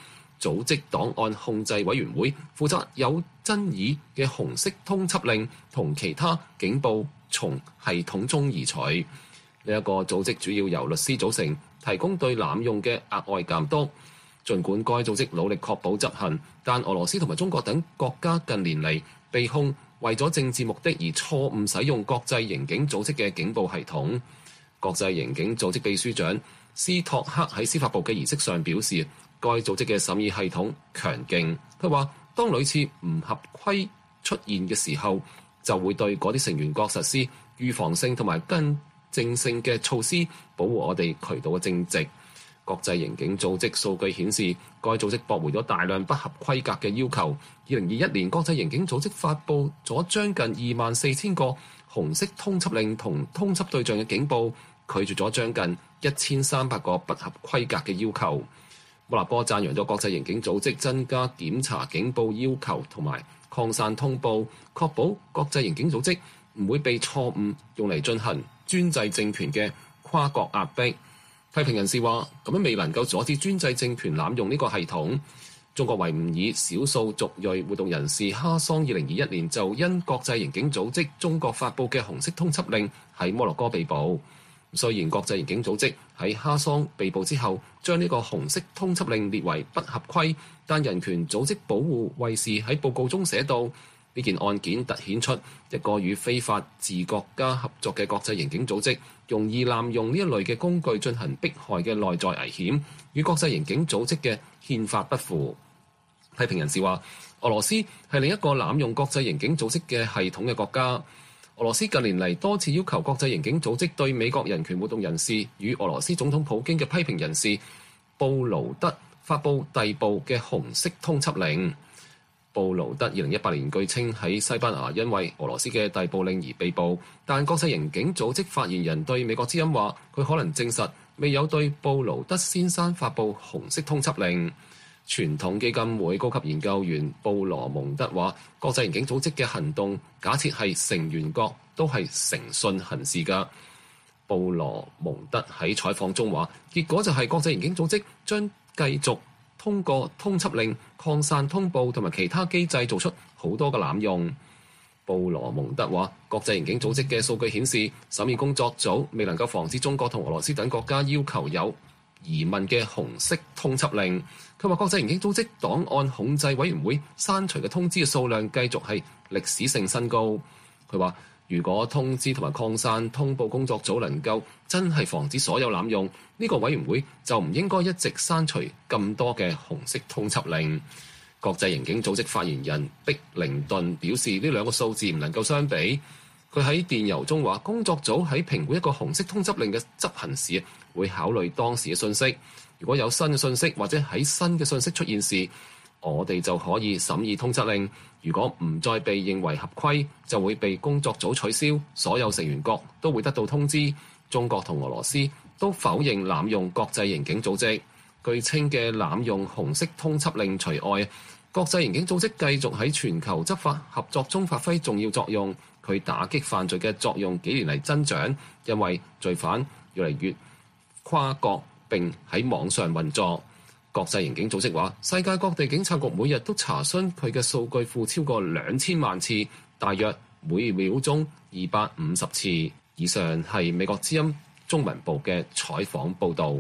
組織檔案控制委員會負責有爭議嘅紅色通緝令同其他警報從系統中移除。呢、這、一個組織主要由律師組成，提供對濫用嘅額外監督。儘管該組織努力確保執行，但俄羅斯同埋中國等國家近年嚟被控為咗政治目的而錯誤使用國際刑警組織嘅警報系統。國際刑警組織秘書長斯托克喺司法部嘅儀式上表示，該組織嘅審議系統強勁。佢話，當屢次唔合規出現嘅時候，就會對嗰啲成員國實施預防性同埋更正性嘅措施，保護我哋渠道嘅正直。國際刑警組織數據顯示，該組織駁回咗大量不合規格嘅要求。二零二一年，國際刑警組織發布咗將近二萬四千個紅色通緝令同通緝對象嘅警報，拒絕咗將近一千三百個不合規格嘅要求。摩納哥讚揚咗國際刑警組織增加檢查警報要求同埋擴散通報，確保國際刑警組織唔會被錯誤用嚟進行專制政權嘅跨國壓迫。批評人士話，咁樣未能夠阻止專制政權濫用呢個系統。中國維吾爾少數族裔活動人士哈桑二零二一年就因國際刑警組織中國發布嘅紅色通緝令喺摩洛哥被捕。雖然國際刑警組織喺哈桑被捕之後將呢個紅色通緝令列為不合規，但人權組織保護衛士喺報告中寫到，呢件案件突顯出一個與非法治國家合作嘅國際刑警組織容易濫用呢一類嘅工具進行迫害嘅內在危險，與國際刑警組織嘅憲法不符。批評人士話，俄羅斯係另一個濫用國際刑警組織嘅系統嘅國家。俄羅斯近年嚟多次要求國際刑警組織對美國人權活動人士與俄羅斯總統普京嘅批評人士布勞德發布逮捕嘅紅色通緝令。布勞德二零一八年據稱喺西班牙因為俄羅斯嘅逮捕令而被捕，但國際刑警組織發言人對美國之音話，佢可能證實未有對布勞德先生發布紅色通緝令。傳統基金會高級研究員布羅蒙德話，國際刑警組織嘅行動假設係成員國都係誠信行事㗎。布羅蒙德喺採訪中話，結果就係國際刑警組織將繼續通過通緝令、擴散通報同埋其他機制做出好多嘅濫用。布羅蒙德話，國際刑警組織嘅數據顯示，審議工作組未能夠防止中國同俄羅斯等國家要求有疑問嘅紅色通緝令。佢話，國際刑警組織檔案控制委員會刪除嘅通知嘅數量繼續係歷史性新高。佢話，如果通知同埋擴散通報工作組能夠真係防止所有濫用，呢個委員會就唔應該一直刪除咁多嘅紅色通緝令。國際刑警組織發言人碧靈頓表示，呢兩個數字唔能夠相比。佢喺電郵中話，工作組喺評估一個紅色通緝令嘅執行時，會考慮當時嘅信息。如果有新嘅信息或者喺新嘅信息出現時，我哋就可以審議通緝令。如果唔再被認為合規，就會被工作組取消。所有成員國都會得到通知。中國同俄羅斯都否認濫用國際刑警組織。據稱嘅濫用紅色通緝令除外，國際刑警組織繼續喺全球執法合作中發揮重要作用。佢打擊犯罪嘅作用幾年嚟增長，因為罪犯越嚟越跨國並喺網上運作。國際刑警組織話，世界各地警察局每日都查詢佢嘅數據庫超過兩千萬次，大約每秒鐘二百五十次。以上係美國之音中文部嘅採訪報導。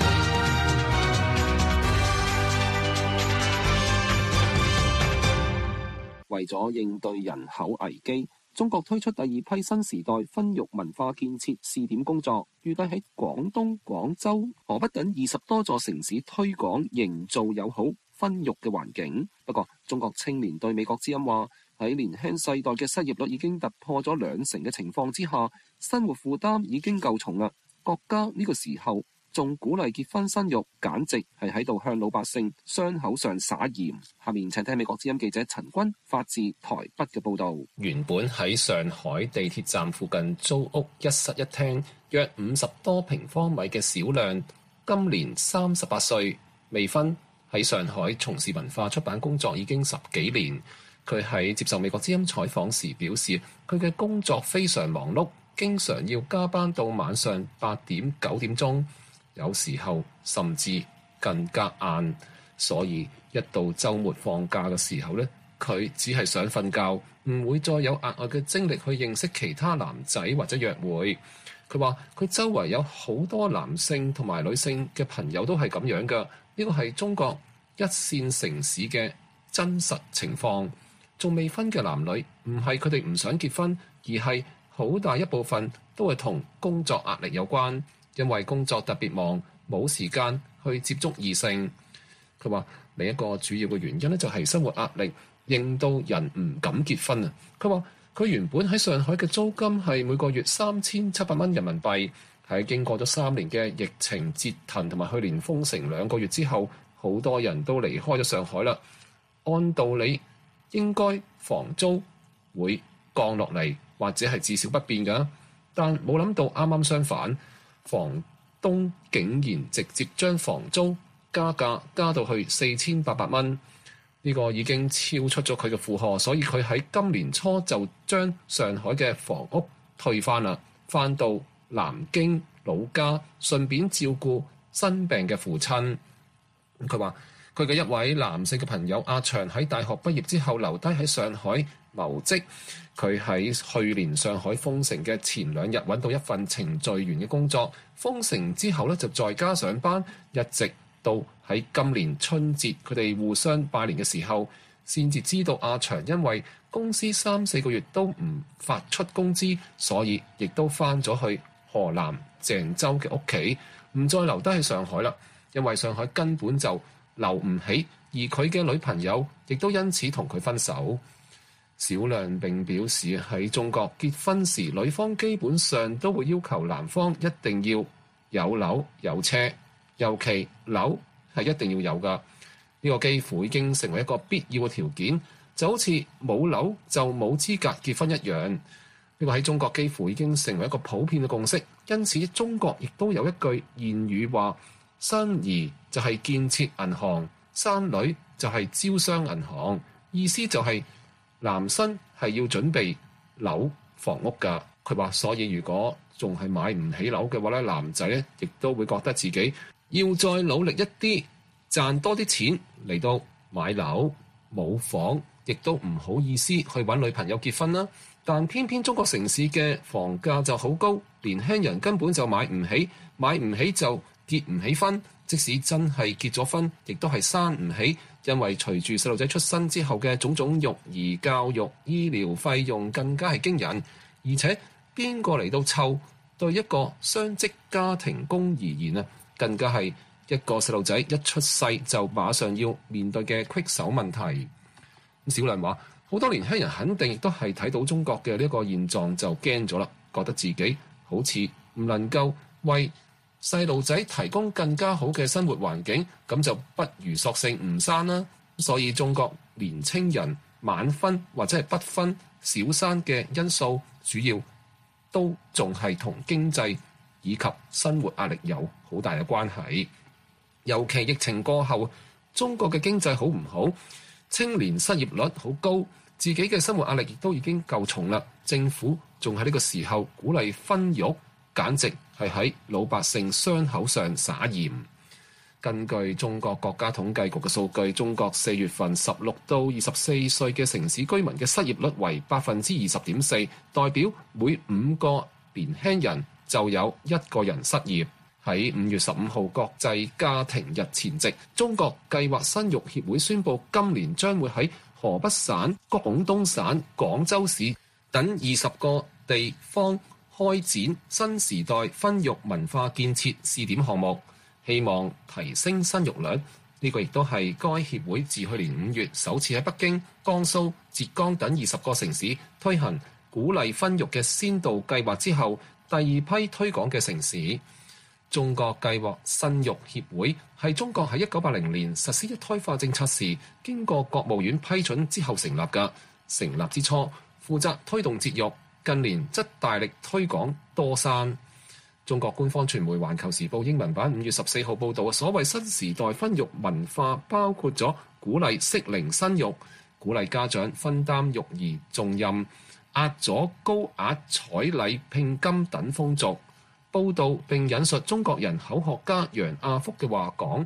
為咗應對人口危機，中國推出第二批新時代婚育文化建設試點工作，預計喺廣東、廣州、河北等二十多座城市推廣，營造友好婚育嘅環境。不過，中國青年對美國之音話，喺年輕世代嘅失業率已經突破咗兩成嘅情況之下，生活負擔已經夠重啦。國家呢個時候仲鼓勵結婚生育，簡直係喺度向老百姓傷口上撒鹽。下面請聽美國之音記者陳君發自台北嘅報導。原本喺上海地鐵站附近租屋一室一廳，約五十多平方米嘅小亮，今年三十八歲，未婚，喺上海從事文化出版工作已經十幾年。佢喺接受美國之音採訪時表示，佢嘅工作非常忙碌，經常要加班到晚上八點九點鐘。有時候甚至更加晏。 所以一到週末放假嘅時候呢，佢只係想瞓覺，唔會再有額外嘅精力去認識其他男仔或者約會。佢話佢周圍有好多男性同埋女性嘅朋友都係咁樣㗎，呢個係中國一線城市嘅真實情況。仲未婚嘅男女唔係佢哋唔想結婚，而係好大一部分都係同工作壓力有關，因為工作特別忙，冇時間去接觸異性。佢話另一個主要嘅原因咧就係生活壓力令到人唔敢結婚啊。佢話佢原本喺上海嘅租金係每個月三千七百蚊人民幣，喺經過咗三年嘅疫情折騰同埋去年封城兩個月之後，好多人都離開咗上海啦。按道理應該房租會降落嚟，或者係至少不變㗎，但冇諗到啱啱相反，房東竟然直接將房租加價加到去四千八百蚊。呢個已經超出咗佢嘅負荷，所以佢喺今年初就將上海嘅房屋退翻啦，翻到南京老家，順便照顧生病嘅父親。佢話佢嘅一位男性嘅朋友阿祥喺大學畢業之後留低喺上海謀職，佢喺去年上海封城嘅前兩日揾到一份程序員嘅工作，封城之後咧就在家上班，一直到喺今年春節佢哋互相拜年嘅時候，先至知道阿祥因為公司三四個月都唔發出工資，所以亦都翻咗去河南鄭州嘅屋企，唔再留低喺上海啦。因為上海根本就留唔起，而佢嘅女朋友亦都因此同佢分手。小亮並表示喺中國結婚時，女方基本上都會要求男方一定要有樓有車，尤其樓係一定要有㗎。呢個幾乎已經成為一個必要嘅條件，就好似冇樓就冇資格結婚一樣。呢個喺中國幾乎已經成為一個普遍嘅共識，因此中國亦都有一句諺語話：生兒就係建設銀行，生女就係招商銀行，意思就係男生係要準備樓房屋㗎。佢話所以如果仲係買唔起樓嘅話咧，男仔咧亦都會覺得自己要再努力一啲，賺多啲錢嚟到買樓。冇房亦都唔好意思去揾女朋友結婚啦。但偏偏中國城市嘅房價就好高，年輕人根本就買唔起，買唔起就結唔起婚，即使真係結咗婚，亦都係生唔起，因為隨住細路仔出生之後嘅種種育兒、教育、醫療費用更加係驚人，而且邊個嚟到湊，對一個雙職家庭工而言啊，更加係一個細路仔一出世就馬上要面對嘅棘手問題。小亮話：好多年輕人肯定亦都係睇到中國嘅呢個現狀就驚咗啦，覺得自己好似唔能夠為細路仔提供更加好嘅生活環境，咁就不如索性唔生啦。所以中國年青人晚婚或者係不婚少生嘅因素，主要都仲係同經濟以及生活壓力有好大嘅關係。尤其疫情過後，中國嘅經濟好唔好，青年失業率好高，自己嘅生活壓力亦都已經夠重啦。政府仲喺呢個時候鼓勵生育，簡直係喺老百姓傷口上撒鹽。根據中國國家統計局嘅數據，中國四月份十六到二十四歲嘅城市居民嘅失業率為百分之二十點四，代表每五個年輕人就有一個人失業。喺五月十五號國際家庭日前夕，中國計劃生育協會宣布，今年將會喺河北省、廣東省、廣州市等二十個地方開展新時代生育文化建設試點項目，希望提升生育率。呢個亦都係該協會自去年五月首次喺北京、江蘇、浙江等二十個城市推行鼓勵生育嘅先導計劃之後，第二批推廣嘅城市。中國計劃生育協會係中國喺一九八零年實施一胎化政策時，經過國務院批准之後成立嘅。成立之初負責推動節育，近年則大力推廣多生。中國官方傳媒《環球時報》英文版五月十四號報導，所謂新時代生育文化包括咗鼓勵適齡生育、鼓勵家長分擔育兒重任、壓咗高額彩禮聘金等風俗。報道並引述中國人口學家楊亞福嘅話講，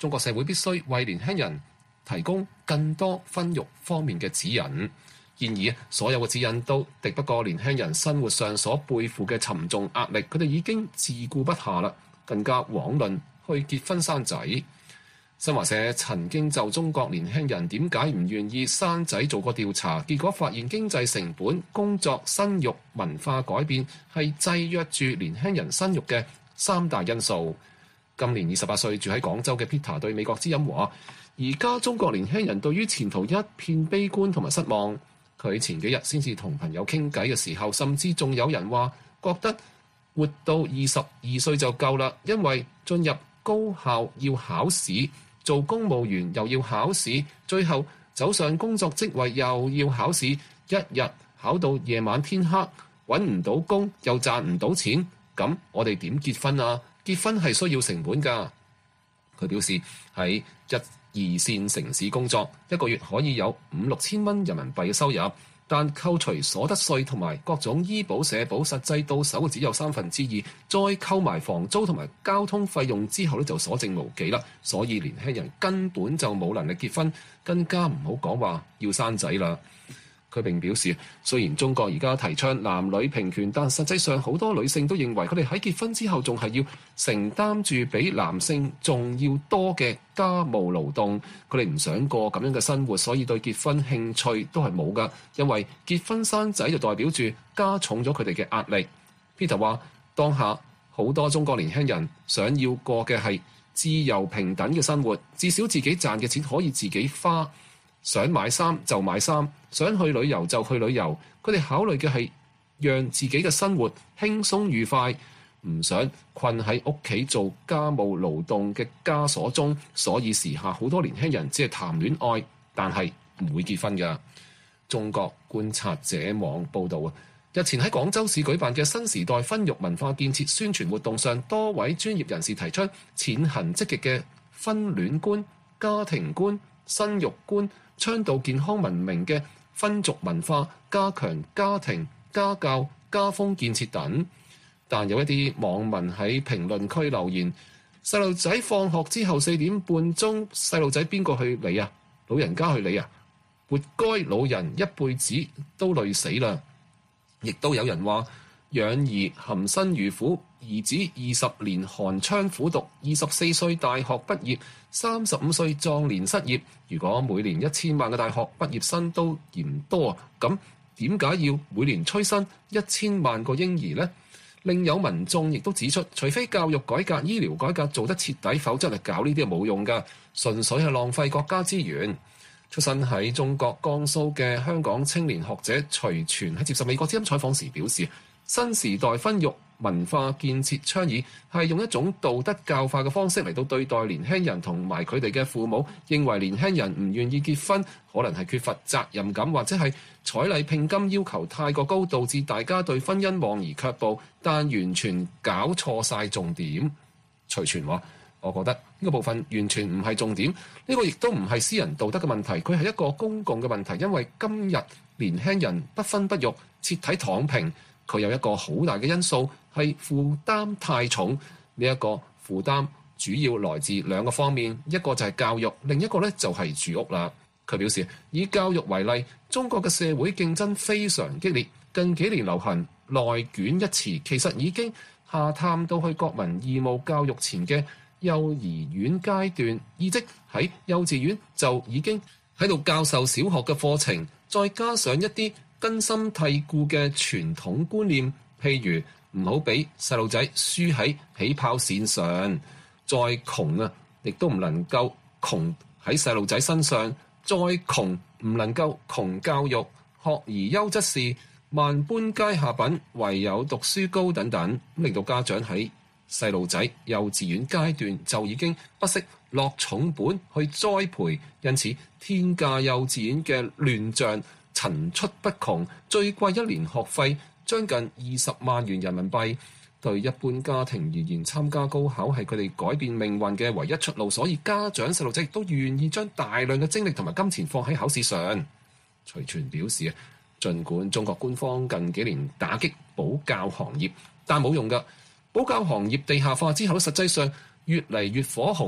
中國社會必須為年輕人提供更多生育方面嘅指引。然而，所有嘅指引都敵不過年輕人生活上所背負嘅沉重壓力，佢哋已經自顧不暇啦，更加枉論去結婚生仔。新華社曾經就中國年輕人點解唔願意生仔做過調查，結果發現經濟成本、工作、生育、文化改變係制約住年輕人生育嘅三大因素。今年二十八歲住喺廣州嘅 Peter 對美國之音話：而家中國年輕人對於前途一片悲觀同埋失望。佢前幾日先至同朋友傾偈嘅時候，甚至仲有人話覺得活到二十二歲就夠啦，因為進入高校要考試，做公務員又要考試，最後走上工作職位又要考試，一日考到夜晚天黑，揾唔到工又賺唔到錢，咁我哋點結婚啊？結婚係需要成本㗎。佢表示喺一二線城市工作，一個月可以有五六千蚊人民幣嘅收入，但扣除所得稅同埋各種醫保社保，實際到手只有三分之二，再扣埋房租同埋交通費用之後咧，就所剩無幾啦。所以年輕人根本就冇能力結婚，更加唔好講話要生仔啦。佢並表示，雖然中國而家提倡男女平權，但實際上好多女性都認為佢哋喺結婚之後仲係要承擔住比男性仲要多嘅家務勞動。佢哋唔想過咁樣嘅生活，所以對結婚興趣都係冇㗎。因為結婚生仔就代表住加重咗佢哋嘅壓力。Peter 話：當下好多中國年輕人想要過嘅係自由平等嘅生活，至少自己賺嘅錢可以自己花。想買衫就買衫，想去旅遊就去旅遊。佢哋考慮嘅係讓自己嘅生活輕鬆愉快，唔想困喺屋企做家務勞動嘅枷鎖中。所以時下好多年輕人只係談戀愛，但係唔會結婚㗎。中國觀察者網報導啊，日前喺廣州市舉辦嘅新時代婚育文化建設宣傳活動上，多位專業人士提出踐行積極嘅婚戀觀、家庭觀、生育觀，倡導健康文明嘅婚族文化，加強家庭、家教、家風建設等。但有一啲網民喺評論區留言：細路仔放學之後四點半鐘，細路仔邊個去理啊？老人家去理啊？活該老人一輩子都累死啦！亦都有人話：養兒含辛茹苦，兒子二十年寒窗苦讀，二十四歲大學畢業，三十五歲壯年失業。如果每年一千萬嘅大學畢業生都嫌多，咁點解要每年催生一千萬個嬰兒呢？另有民眾亦都指出，除非教育改革、醫療改革做得徹底，否則嚟搞呢啲係冇用㗎，純粹係浪費國家資源。出身喺中國江蘇嘅香港青年學者徐全喺接受美國之音採訪時表示，新時代婚育文化建設倡議係用一種道德教化嘅方式嚟到對待年輕人同埋佢哋嘅父母，認為年輕人唔願意結婚，可能係缺乏責任感，或者係彩禮聘金要求太過高，導致大家對婚姻望而卻步，但完全搞錯晒重點。徐全話：我覺得呢個部分完全唔係重點，呢個亦都唔係私人道德嘅問題，佢係一個公共嘅問題，因為今日年輕人不婚不育，徹底躺平。佢有一個好大嘅因素係負擔太重，呢一個負擔主要來自兩個方面，一個就係教育，另一個咧就係住屋啦。佢表示，以教育為例，中國嘅社會競爭非常激烈，近幾年流行內卷一詞，其實已經下探到去國民義務教育前嘅幼兒園階段，意即喺幼稚園就已經喺度教授小學嘅課程，再加上一啲根深蒂固嘅傳統觀念，譬如唔好俾細路仔輸喺起跑線上，再窮啊，亦都唔能夠窮喺細路仔身上，再窮唔能夠窮教育，學而優則仕，萬般皆下品，唯有讀書高等等，令到家長喺細路仔幼稚園階段就已經不惜落重本去栽培，因此天價幼稚園嘅亂象層出不窮，最貴一年學費將近二十萬元人民幣。對一般家庭而言，參加高考係佢哋改變命運嘅唯一出路，所以家長細路仔亦都願意將大量嘅精力同埋金錢放喺考試上。徐全表示啊，儘管中國官方近幾年打擊保教行業，但冇用㗎。保教行業地下化之後，實際上越嚟越火紅，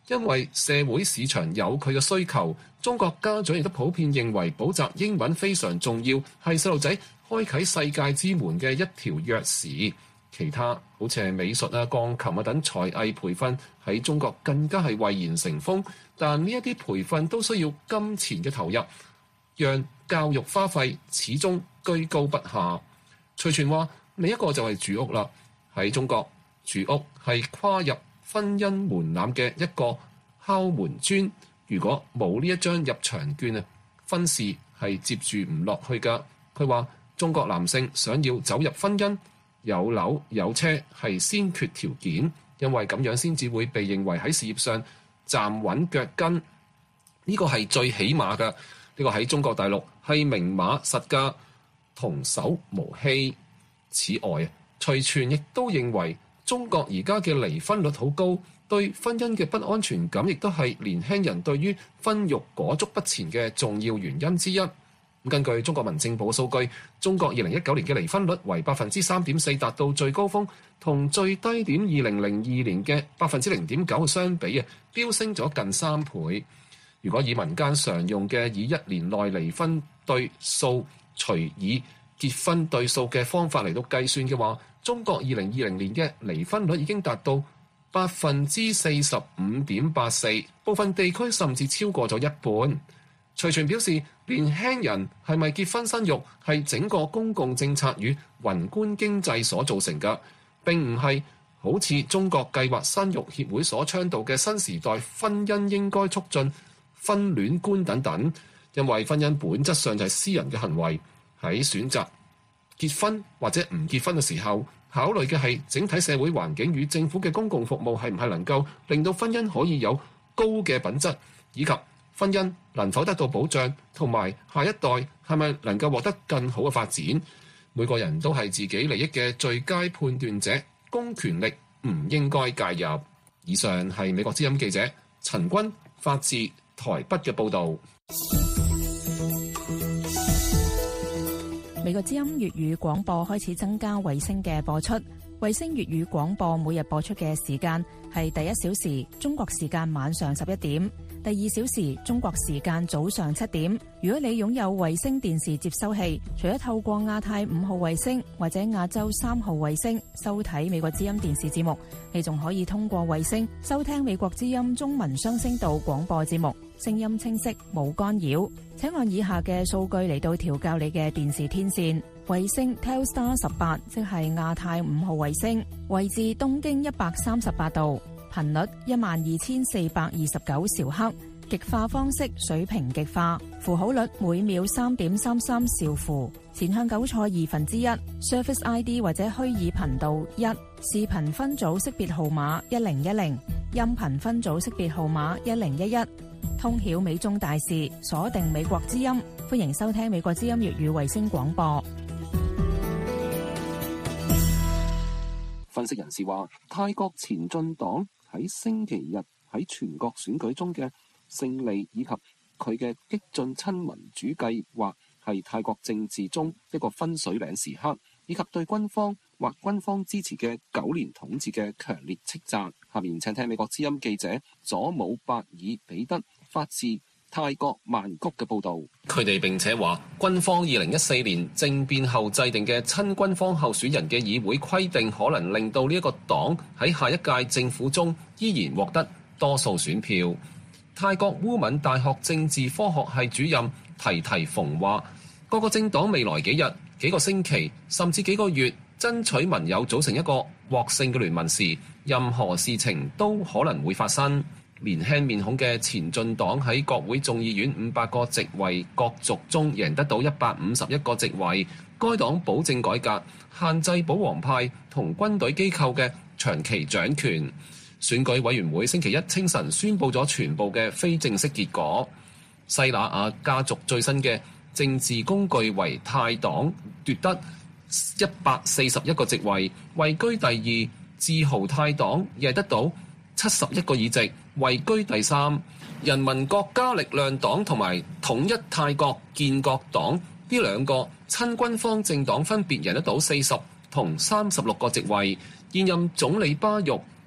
因為社會市場有佢嘅需求，中國家長亦都普遍認為補習英文非常重要，係細路仔開啟世界之門嘅一條鑰匙。其他好似係美術啊、鋼琴啊等才藝培訓喺中國更加係蔚然成風，但呢一啲培訓都需要金錢嘅投入，讓教育花費始終居高不下。徐傳話：另一個就係住屋啦。喺中國，住屋係跨入婚姻門檻嘅一個敲門磚。如果冇呢一張入場券啊，婚事係接住唔落去㗎。佢話：中國男性想要走入婚姻，有樓有車係先決條件，因為咁樣先至會被認為喺事業上站穩腳跟。呢個係最起碼嘅。呢個喺中國大陸係明碼實價，童叟無欺。此外，徐傳亦都認為中國而家嘅離婚率好高，對婚姻嘅不安全感亦都係年輕人對於婚育裹足不前嘅重要原因之一。根據中國民政部數據，中國二零一九年嘅離婚率為百分之三點四，達到最高峰，同最低點二零零二年嘅百分之零點九相比啊，飆升咗近三倍。如果以民間常用嘅以一年內離婚對數除以結婚對數嘅方法嚟到計算嘅話，中國二零二零年嘅離婚率已經達到百分之四十五點八四，部分地區甚至超過咗一半。徐傳表示，年輕人係咪結婚生育係整個公共政策與宏觀經濟所造成嘅，並唔係好似中國計劃生育協會所倡導嘅新時代婚姻應該促進婚戀觀等等。因為婚姻本質上就係私人嘅行為，喺選擇結婚或者唔結婚嘅時候，考慮嘅係整體社會環境與政府嘅公共服務係唔係能夠令到婚姻可以有高嘅品質，以及婚姻能否得到保障，同埋下一代係咪能夠獲得更好嘅發展。每個人都係自己利益嘅最佳判斷者，公權力唔應該介入。以上係美國之音記者陳君發自台北嘅報導。 美國之音粵語廣播開始增加衛星嘅播出，衛星粵語廣播每日播出嘅時間係第一小時中國時間晚上十一點，第二小時中國時間早上七點。如果你擁有衛星電視接收器，除咗透過亞太五號衛星或者亞洲三號衛星收睇美國之音電視節目，你仲可以通過衛星收聽美國之音中文雙聲道廣播節目，聲音清晰冇干擾。請按以下嘅數據嚟到調校你嘅電視天線。衛星 Telstar 十八，即係亞太五號衛星，位置東經一百三十八度，頻率一萬二千四百二十九兆赫，極化方式水平極化，符號率每秒三點三三兆符，前向韭菜二分之一 ，Service I D 或者虛擬頻道一，視頻分組識別號碼一零一零，音頻分組識別號碼一零一一。通曉美中大事，鎖定美國之音，歡迎收聽美國之音粵語衛星廣播。 分析人士話，泰國前進黨喺星期日喺全國選舉中嘅勝利，以及佢嘅激進親民主計劃，係泰國政治中一個分水嶺時刻，以及對軍方或軍方支持嘅九年統治嘅強烈斥責。下面請聽美國之音記者佐姆伯爾彼得發自泰國曼谷嘅報導。佢哋並且話，軍方二零一四年政變後制定嘅親軍方候選人嘅議會規定，可能令到呢一個黨喺下一屆政府中依然獲得多數選票。泰國烏敏大學政治科學系主任提提馮話，各個政黨未來幾日、幾個星期甚至幾個月爭取盟友組成一個獲勝嘅聯盟時，任何事情都可能會發生。年輕面孔嘅前進黨喺國會眾議院五百個席位角逐中贏得到一百五十一個席位。該黨保證改革，限制保皇派同軍隊機構嘅長期掌權。選舉委員會星期一清晨宣布咗全部嘅非正式結果。西那亞家族最新嘅政治工具為泰黨，奪得一百四十一個席位，位居第二。自豪泰黨亦得到七十一個議席，位居第三。人民國家力量黨同埋統一泰國建國黨呢兩個親軍方政黨分別贏得到四十同三十六個席位。現任總理巴育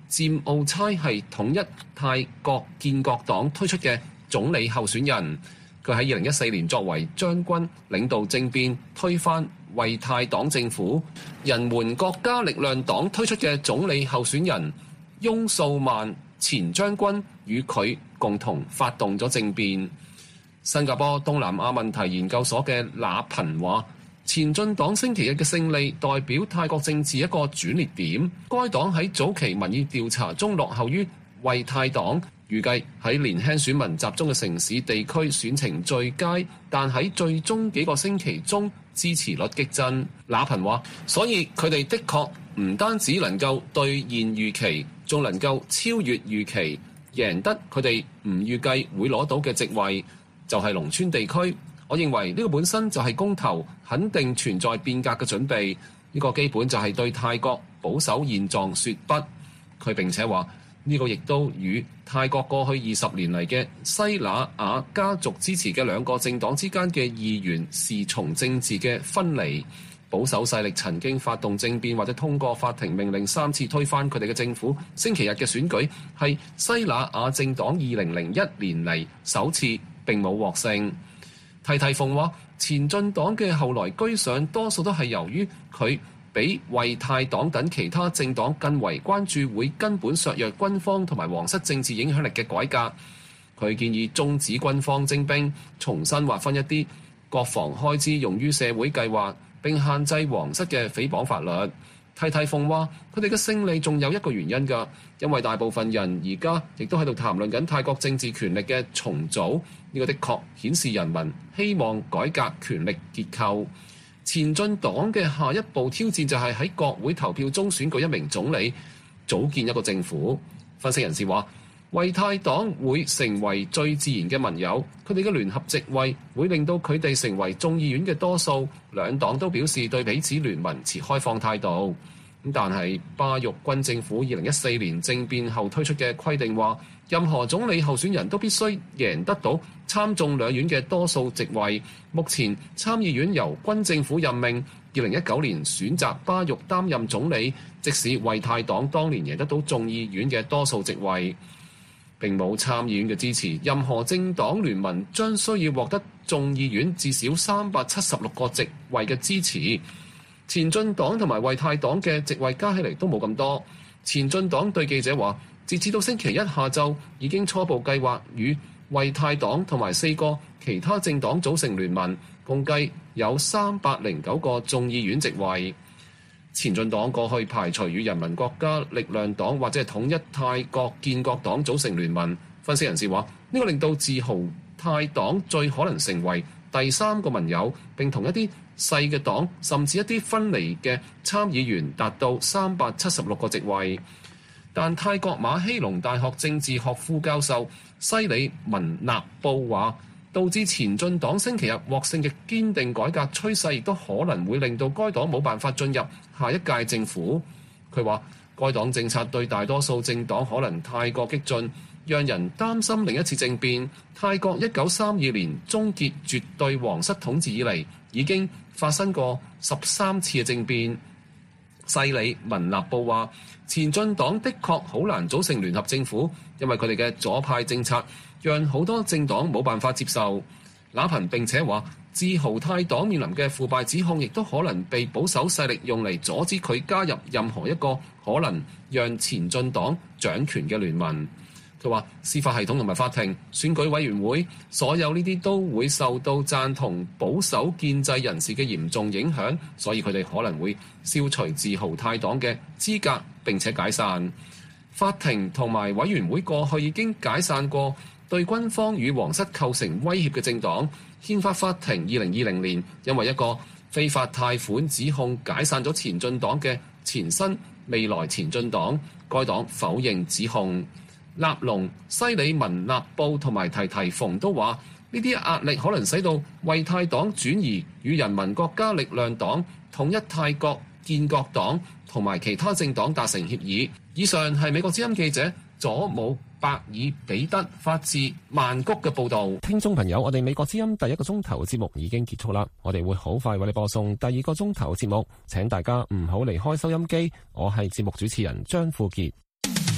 占奧差係統一泰國建國黨推出嘅總理候選人。佢喺二零一四年作為將軍領導政變推翻為泰黨政府。人援國家力量黨推出嘅總理候選人翁素萬前將軍與佢共同發動咗政變。新加坡東南亞問題研究所嘅那頻話，前進黨星期日嘅勝利代表泰國政治一個轉捩點。該黨喺早期民意調查中落後於為泰黨，預計喺年輕選民集中嘅城市地區選情最佳，但喺最終幾個星期中支持率激增。那頻話，所以佢哋的確唔單止能夠兌現預期，仲能夠超越預期，贏得佢哋唔預計會攞到嘅席位，就係農村地區。我認為呢個本身就係公投肯定存在變革嘅準備，呢個基本就係對泰國保守現狀說不。佢並且話呢個亦都與泰國過去二十年嚟嘅西那雅家族支持嘅兩個政黨之間嘅意願是從政治嘅分離。保守勢力曾經發動政變或者通過法庭命令三次推翻佢哋嘅政府。星期日嘅選舉係西那雅政黨二零零一年嚟首次並冇獲勝。提提鳳話，前進黨嘅後來居上多數都係由於佢比為泰黨等其他政黨更為關注會根本削弱軍方同埋皇室政治影響力嘅改革。佢建議終止軍方徵兵，重新劃分一啲國防開支用於社會計劃，並限制皇室嘅誹謗法律。提提鳳話，佢哋嘅勝利仲有一個原因㗎，因為大部分人而家亦都喺度談論緊泰國政治權力嘅重組，呢個的確顯示人民希望改革權力結構。前進黨嘅下一步挑戰就係喺國會投票中選舉一名總理，組建一個政府。分析人士話，為泰黨會成為最自然嘅盟友，佢哋嘅聯合席位會令到佢哋成為眾議院嘅多數。兩黨都表示對彼此聯盟持開放態度。咁但係巴育軍政府二零一四年政變後推出嘅規定話，任何總理候選人都必須贏得到參眾兩院嘅多數席位。目前參議院由軍政府任命，二零一九年選擇巴育擔任總理，即使為泰黨當年贏得到眾議院嘅多數席位，並冇參議院嘅支持，任何政黨聯盟將需要獲得眾議院至少三百七十六個席位嘅支持。前進黨同埋為泰黨嘅席位加起嚟都冇咁多。前進黨對記者話，截至到星期一下晝，已經初步計劃與為泰黨同埋四個其他政黨組成聯盟，共計有三百零九個眾議院席位。前進黨過去排除與人民國家力量黨或者係統一泰國建國黨組成聯盟。分析人士話，呢個令到自豪泰黨最可能成為第三個盟友，並同一啲細嘅黨甚至一啲分離嘅參議員達到三百七十六個席位。但泰國馬希隆大學政治學副教授西里文納布話，導致前進黨星期日獲勝嘅堅定改革趨勢，亦都可能會令到該黨冇辦法進入下一屆政府。佢話，該黨政策對大多數政黨可能太過激進，讓人擔心另一次政變。泰國一九三二年終結絕對皇室統治以嚟，已經發生過十三次嘅政變。西里文納布話，前進黨的確好難組成聯合政府，因為佢哋嘅左派政策讓好多政黨冇辦法接受。那頻並且話，自豪泰黨面臨嘅腐敗指控，亦都可能被保守勢力用嚟阻止佢加入任何一個可能讓前進黨掌權嘅聯盟。佢話，司法系統同埋法庭、選舉委員會，所有呢啲都會受到贊同保守建制人士嘅嚴重影響，所以佢哋可能會消除自豪泰黨嘅資格並且解散。法庭同埋委員會過去已經解散過對軍方與皇室構成威脅嘅政黨。憲法法庭二零二零年因為一個非法貸款指控解散咗前進黨嘅前身未來前進黨，該黨否認指控。納龍、西里文納布同埋提提鳳都話，呢啲壓力可能使到為泰黨轉移與人民國家力量黨、統一泰國建國黨同埋其他政黨達成協議。以上係美國之音記者佐姆伯爾比德發自曼谷嘅報導。 聽眾朋友，我哋美國之音第一個鐘頭節目已經結束啦，我哋會好快為你播送第二個鐘頭節目，請大家唔好離開收音機。我係節目主持人張富傑。